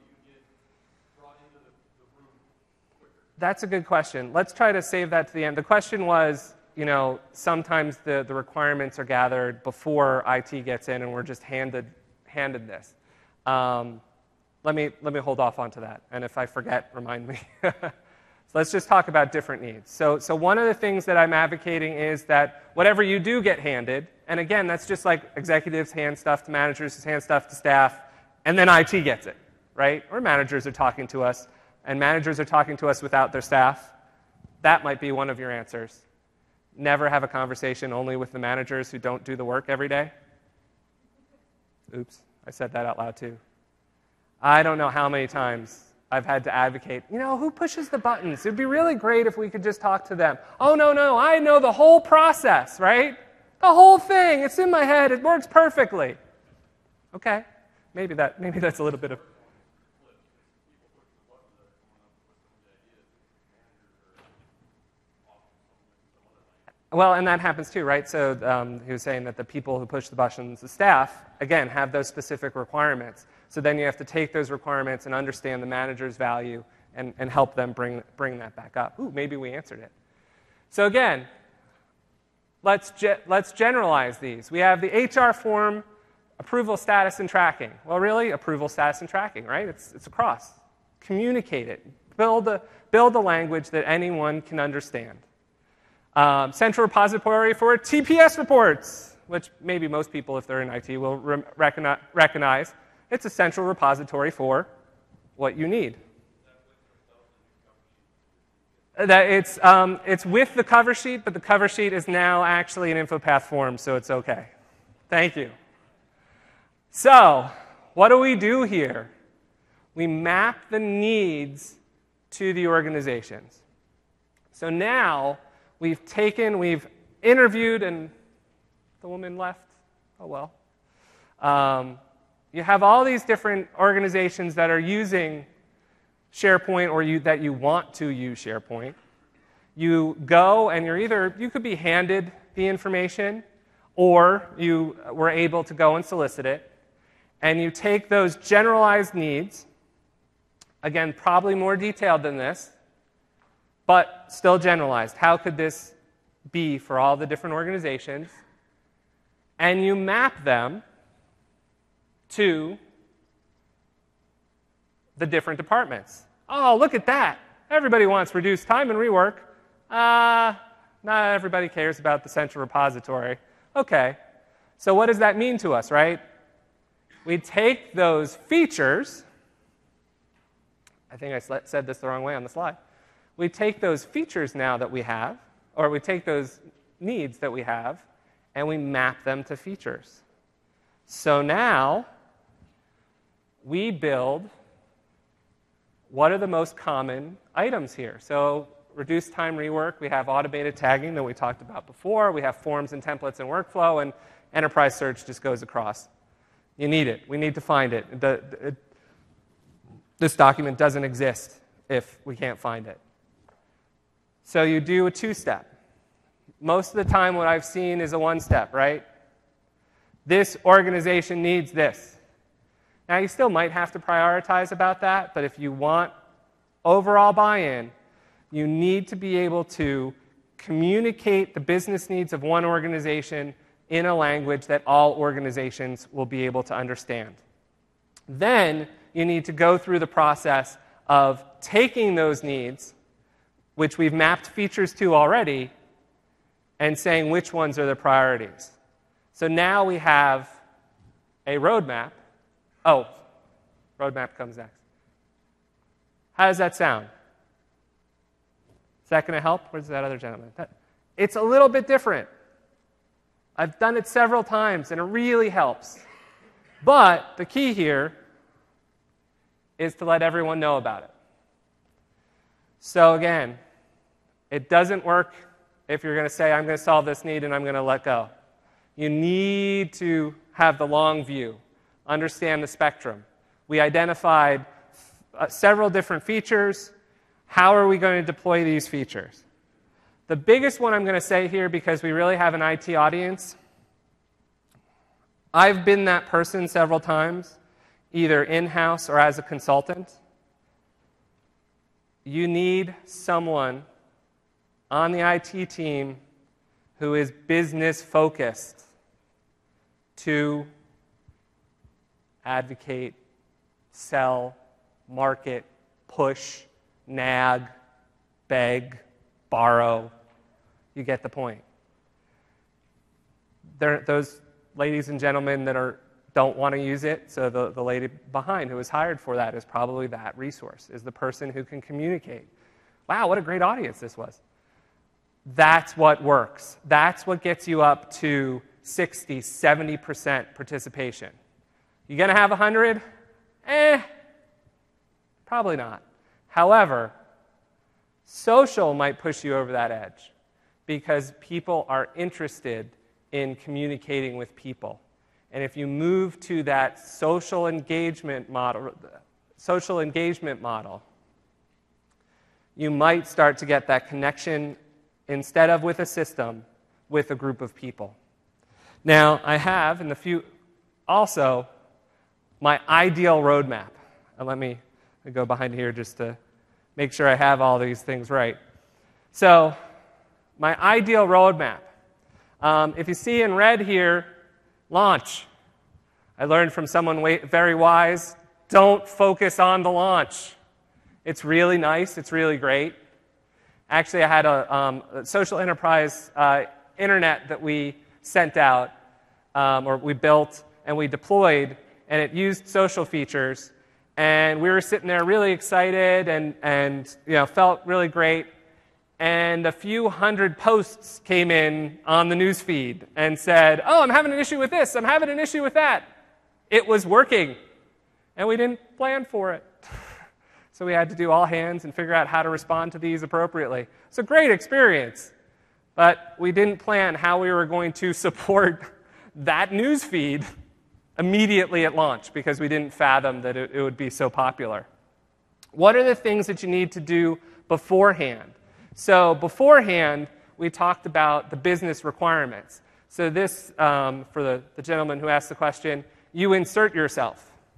That's a good question. Let's try to save that to the end. The question was, sometimes the requirements are gathered before IT gets in and we're just handed this. Let me hold off onto that. And if I forget, remind me. So let's just talk about different needs. So one of the things that I'm advocating is that whatever you do get handed, and again, that's just like executives hand stuff to managers, hand stuff to staff, and then IT gets it, right? Or managers are talking to us, and managers are talking to us without their staff. That might be one of your answers. Never have a conversation only with the managers who don't do the work every day. Oops, I said that out loud too. I don't know how many times I've had to advocate, who pushes the buttons? It'd be really great if we could just talk to them. Oh, no, I know the whole process, right? The whole thing, it's in my head, it works perfectly. Okay. Maybe that's a little bit of... Well, and that happens too, right? So he was saying that the people who push the buttons, the staff, again, have those specific requirements. So then you have to take those requirements and understand the manager's value and help them bring that back up. Ooh, maybe we answered it. So again, let's generalize these. We have the HR form, approval status and tracking. Well, really, approval status and tracking, right? It's across. Communicate it. Build a language that anyone can understand. Central repository for TPS reports, which maybe most people, if they're in IT, will recognize. It's a central repository for what you need. It's with the cover sheet, but the cover sheet is now actually an InfoPath form, so it's okay. Thank you. So, what do we do here? We map the needs to the organizations. So now we've interviewed, and the woman left. Oh well. You have all these different organizations that are using SharePoint or that you want to use SharePoint. You go and you could be handed the information, or you were able to go and solicit it. And you take those generalized needs Again, probably more detailed than this, but still generalized. How could this be for all the different organizations? And you map them to the different departments. Oh, look at that. Everybody wants reduced time and rework. Not everybody cares about the central repository. Okay, so what does that mean to us, right? We take those features, I think I said this the wrong way on the slide. We take those features now that we have, or we take those needs that we have, and we map them to features. So now, we build what are the most common items here. So reduced time rework, we have automated tagging that we talked about before, we have forms and templates and workflow, and enterprise search just goes across. You need it. We need to find it. This document doesn't exist if we can't find it. So you do a two-step. Most of the time what I've seen is a one-step, right? This organization needs this. Now, you still might have to prioritize about that, but if you want overall buy-in, you need to be able to communicate the business needs of one organization in a language that all organizations will be able to understand. Then you need to go through the process of taking those needs, which we've mapped features to already, and saying which ones are the priorities. So now we have a roadmap. Oh, roadmap comes next. How does that sound? Is that going to help? Where's that other gentleman? It's a little bit different. I've done it several times, and it really helps. But the key here is to let everyone know about it. So again, it doesn't work if you're going to say, I'm going to solve this need and I'm going to let go. You need to have the long view, understand the spectrum. We identified several different features. How are we going to deploy these features? The biggest one I'm going to say here, because we really have an IT audience, I've been that person several times, either in-house or as a consultant. You need someone on the IT team who is business-focused to advocate, sell, market, push, nag, beg, borrow. You get the point. Those ladies and gentlemen that don't want to use it, so the lady behind who was hired for that is probably that resource, is the person who can communicate. Wow, what a great audience this was. That's what works. That's what gets you up to 60, 70% participation. You going to have 100? Probably not. However, social might push you over that edge because people are interested in communicating with people. And if you move to that social engagement model, you might start to get that connection instead of with a system, with a group of people. Now, I have also my ideal roadmap. And let me go behind here just to make sure I have all these things right. So, my ideal roadmap. If you see in red here, launch. I learned from someone very wise, don't focus on the launch. It's really nice, it's really great. Actually, I had a social enterprise internet that we sent out, or we built and we deployed, and it used social features. And we were sitting there really excited and felt really great. And a few hundred posts came in on the news feed and said, oh, I'm having an issue with this, I'm having an issue with that. It was working, and we didn't plan for it. So we had to do all hands and figure out how to respond to these appropriately. It's a great experience, but we didn't plan how we were going to support that news feed immediately at launch because we didn't fathom that it would be so popular. What are the things that you need to do beforehand? So beforehand, we talked about the business requirements. So this, for the gentleman who asked the question, you insert yourself.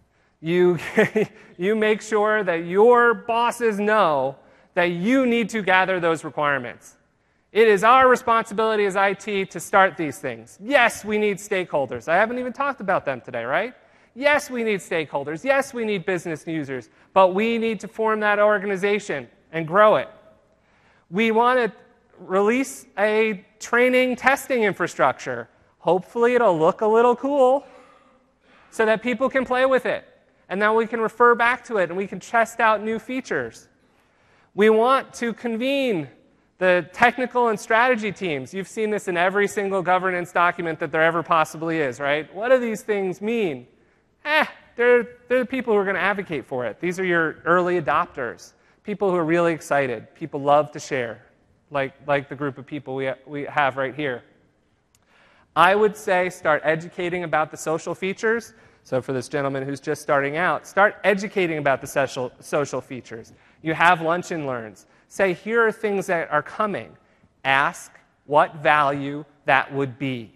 You, you make sure that your bosses know that you need to gather those requirements. It is our responsibility as IT to start these things. Yes, we need stakeholders. I haven't even talked about them today, right? Yes, we need stakeholders. Yes, we need business users. But we need to form that organization and grow it. We want to release a training testing infrastructure. Hopefully it'll look a little cool so that people can play with it. And then we can refer back to it and we can test out new features. We want to convene the technical and strategy teams. You've seen this in every single governance document that there ever possibly is, right? What do these things mean? They're the people who are going to advocate for it. These are your early adopters, people who are really excited. People love to share, like the group of people we have right here. I would say start educating about the social features. So for this gentleman who's just starting out, start educating about the social features. You have lunch and learns. Say, here are things that are coming. Ask what value that would be.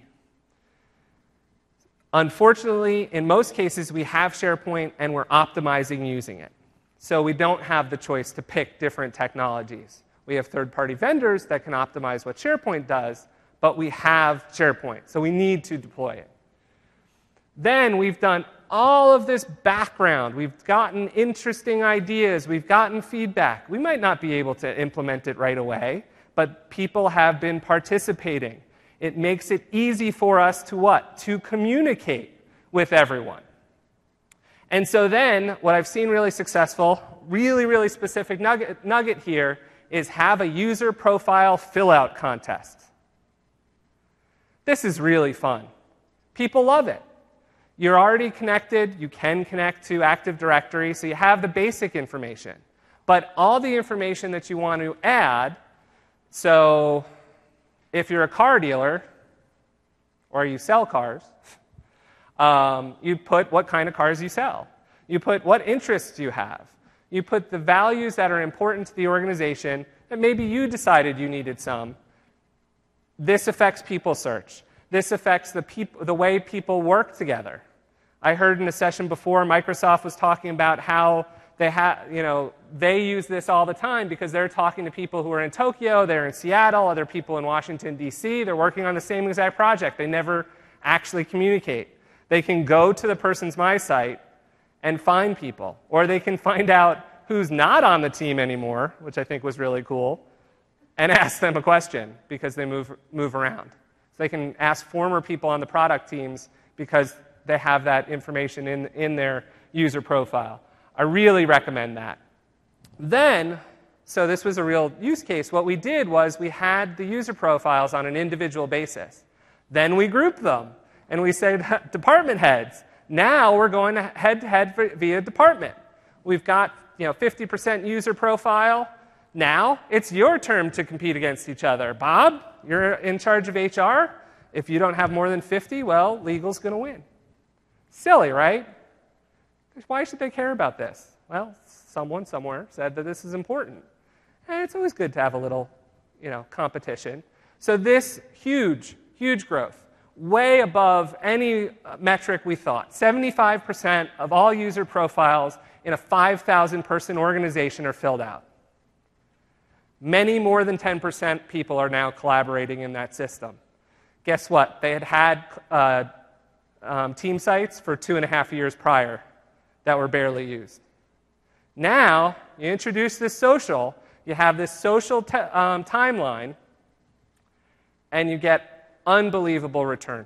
Unfortunately, in most cases, we have SharePoint and we're optimizing using it. So we don't have the choice to pick different technologies. We have third-party vendors that can optimize what SharePoint does, but we have SharePoint, so we need to deploy it. Then we've done all of this background. We've gotten interesting ideas. We've gotten feedback. We might not be able to implement it right away, but people have been participating. It makes it easy for us to what? To communicate with everyone. And so then, what I've seen really successful, really, really specific nugget here, is have a user profile fill-out contest. This is really fun. People love it. You're already connected. You can connect to Active Directory, so you have the basic information. But all the information that you want to add, so if you're a car dealer, or you sell cars, you put what kind of cars you sell. You put what interests you have. You put the values that are important to the organization that maybe you decided you needed some. This affects people search. This affects the way people work together. I heard in a session before, Microsoft was talking about how they use this all the time because they're talking to people who are in Tokyo, they're in Seattle, other people in Washington, D.C. They're working on the same exact project. They never actually communicate. They can go to the person's My Site and find people. Or they can find out who's not on the team anymore, which I think was really cool, and ask them a question because they move around. So they can ask former people on the product teams because they have that information in their user profile. I really recommend that. Then, so this was a real use case. What we did was we had the user profiles on an individual basis. Then we grouped them, and we said, department heads. Now we're going to head-to-head via department. We've got 50% user profile. Now it's your turn to compete against each other. Bob, you're in charge of HR. If you don't have more than 50, well, legal's going to win. Silly, right? Why should they care about this? Well, someone somewhere said that this is important. And it's always good to have a little, competition. So this huge, huge growth, way above any metric we thought. 75% of all user profiles in a 5,000-person organization are filled out. Many more than 10% people are now collaborating in that system. Guess what? They had team sites for 2.5 years prior that were barely used. Now, you introduce this social, you have this social timeline, and you get unbelievable return.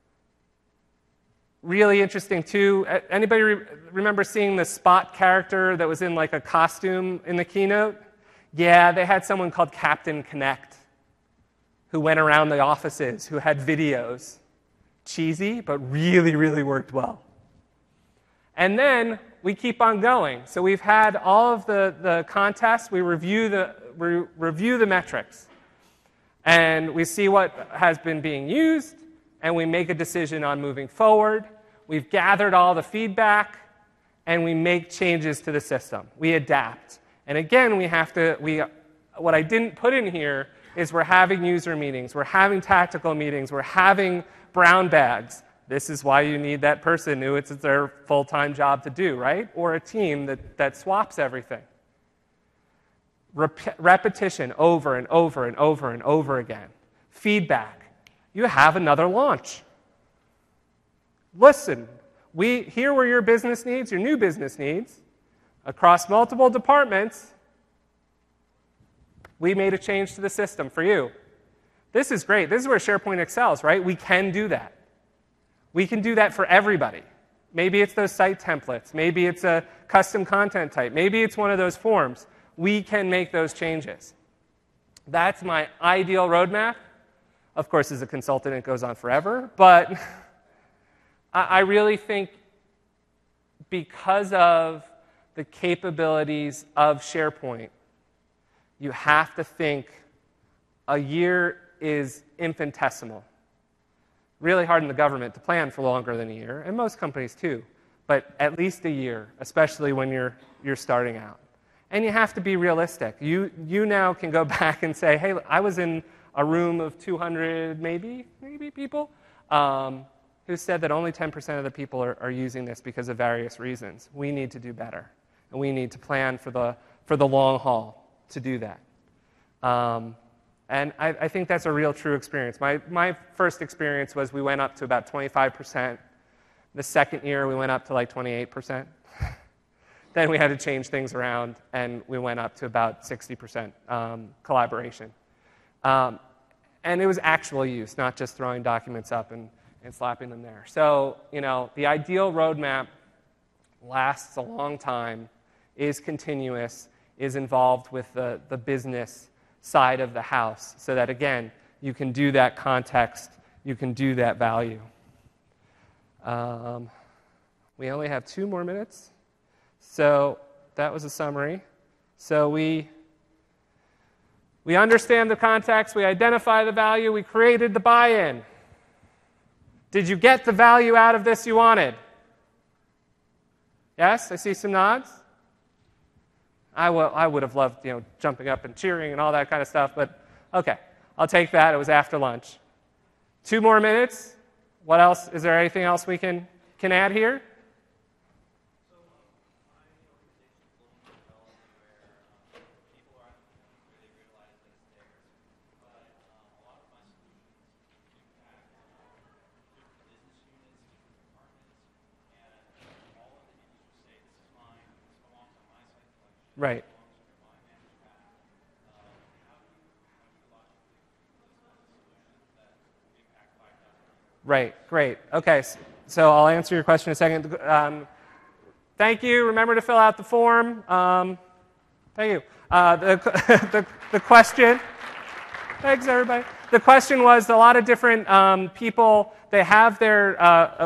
Really interesting, too. Anybody remember seeing the Spot character that was in like a costume in the keynote? Yeah, they had someone called Captain Connect who went around the offices, who had videos. Cheesy, but really, really worked well. And then we keep on going. So we've had all of the contests. We review the metrics. And we see what has been being used, and we make a decision on moving forward. We've gathered all the feedback, and we make changes to the system. We adapt. And again, what I didn't put in here is we're having user meetings, we're having tactical meetings, we're having brown bags. This is why you need that person who it's their full-time job to do, right? Or a team that swaps everything. Repetition over and over and over and over again. Feedback. You have another launch. Listen, here were your business needs, your new business needs, across multiple departments. We made a change to the system for you. This is great. This is where SharePoint excels, right? We can do that. We can do that for everybody. Maybe it's those site templates. Maybe it's a custom content type. Maybe it's one of those forms. We can make those changes. That's my ideal roadmap. Of course, as a consultant, it goes on forever. But I really think because of the capabilities of SharePoint, you have to think a year is infinitesimal. Really hard in the government to plan for longer than a year, and most companies too, but at least a year, especially when you're starting out. And you have to be realistic. You now can go back and say, hey, I was in a room of 200 maybe people who said that only 10% of the people are using this because of various reasons. We need to do better, and we need to plan for the long haul to do that. And I think that's a real true experience. My first experience was we went up to about 25%. The second year, we went up to like 28%. Then we had to change things around, and we went up to about 60% collaboration. And it was actual use, not just throwing documents up and slapping them there. So, the ideal roadmap lasts a long time, is continuous, is involved with the business side of the house, so that, again, you can do that context, you can do that value. We only have 2 more minutes, so that was a summary. So we understand the context, we identify the value, we created the buy-in. Did you get the value out of this you wanted? Yes, I see some nods. I would have loved, jumping up and cheering and all that kind of stuff, but okay, I'll take that. It was after lunch. 2 more minutes. What else? Is there anything else we can add here? Right. Right, great. Okay, so I'll answer your question in a second. Thank you. Remember to fill out the form. Thank you. The question, thanks everybody. The question was a lot of different people, they have their,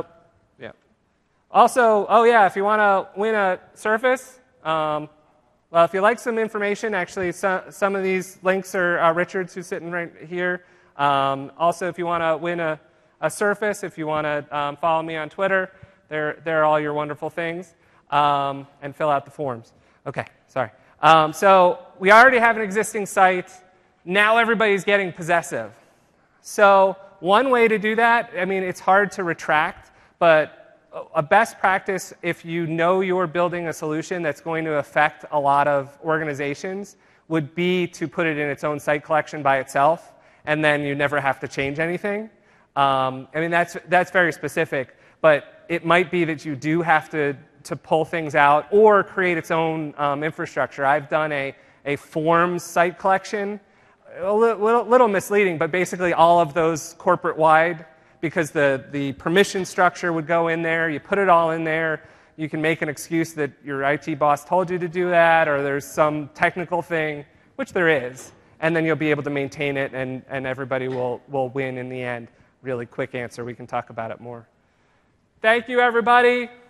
Also, if you want to win a Surface, well, if you like some information, actually, some of these links are Richard's, who's sitting right here. Also, if you want to win a Surface, if you want to follow me on Twitter, they're all your wonderful things, and fill out the forms. Okay, sorry. So we already have an existing site. Now everybody's getting possessive. So one way to do that, it's hard to retract, but a best practice, if you know you're building a solution that's going to affect a lot of organizations, would be to put it in its own site collection by itself, and then you never have to change anything. That's very specific, but it might be that you do have to pull things out or create its own infrastructure. I've done a forms site collection, a little misleading, but basically all of those corporate-wide, because the permission structure would go in there. You put it all in there. You can make an excuse that your IT boss told you to do that, or there's some technical thing, which there is, and then you'll be able to maintain it, and everybody will win in the end. Really quick answer. We can talk about it more. Thank you, everybody.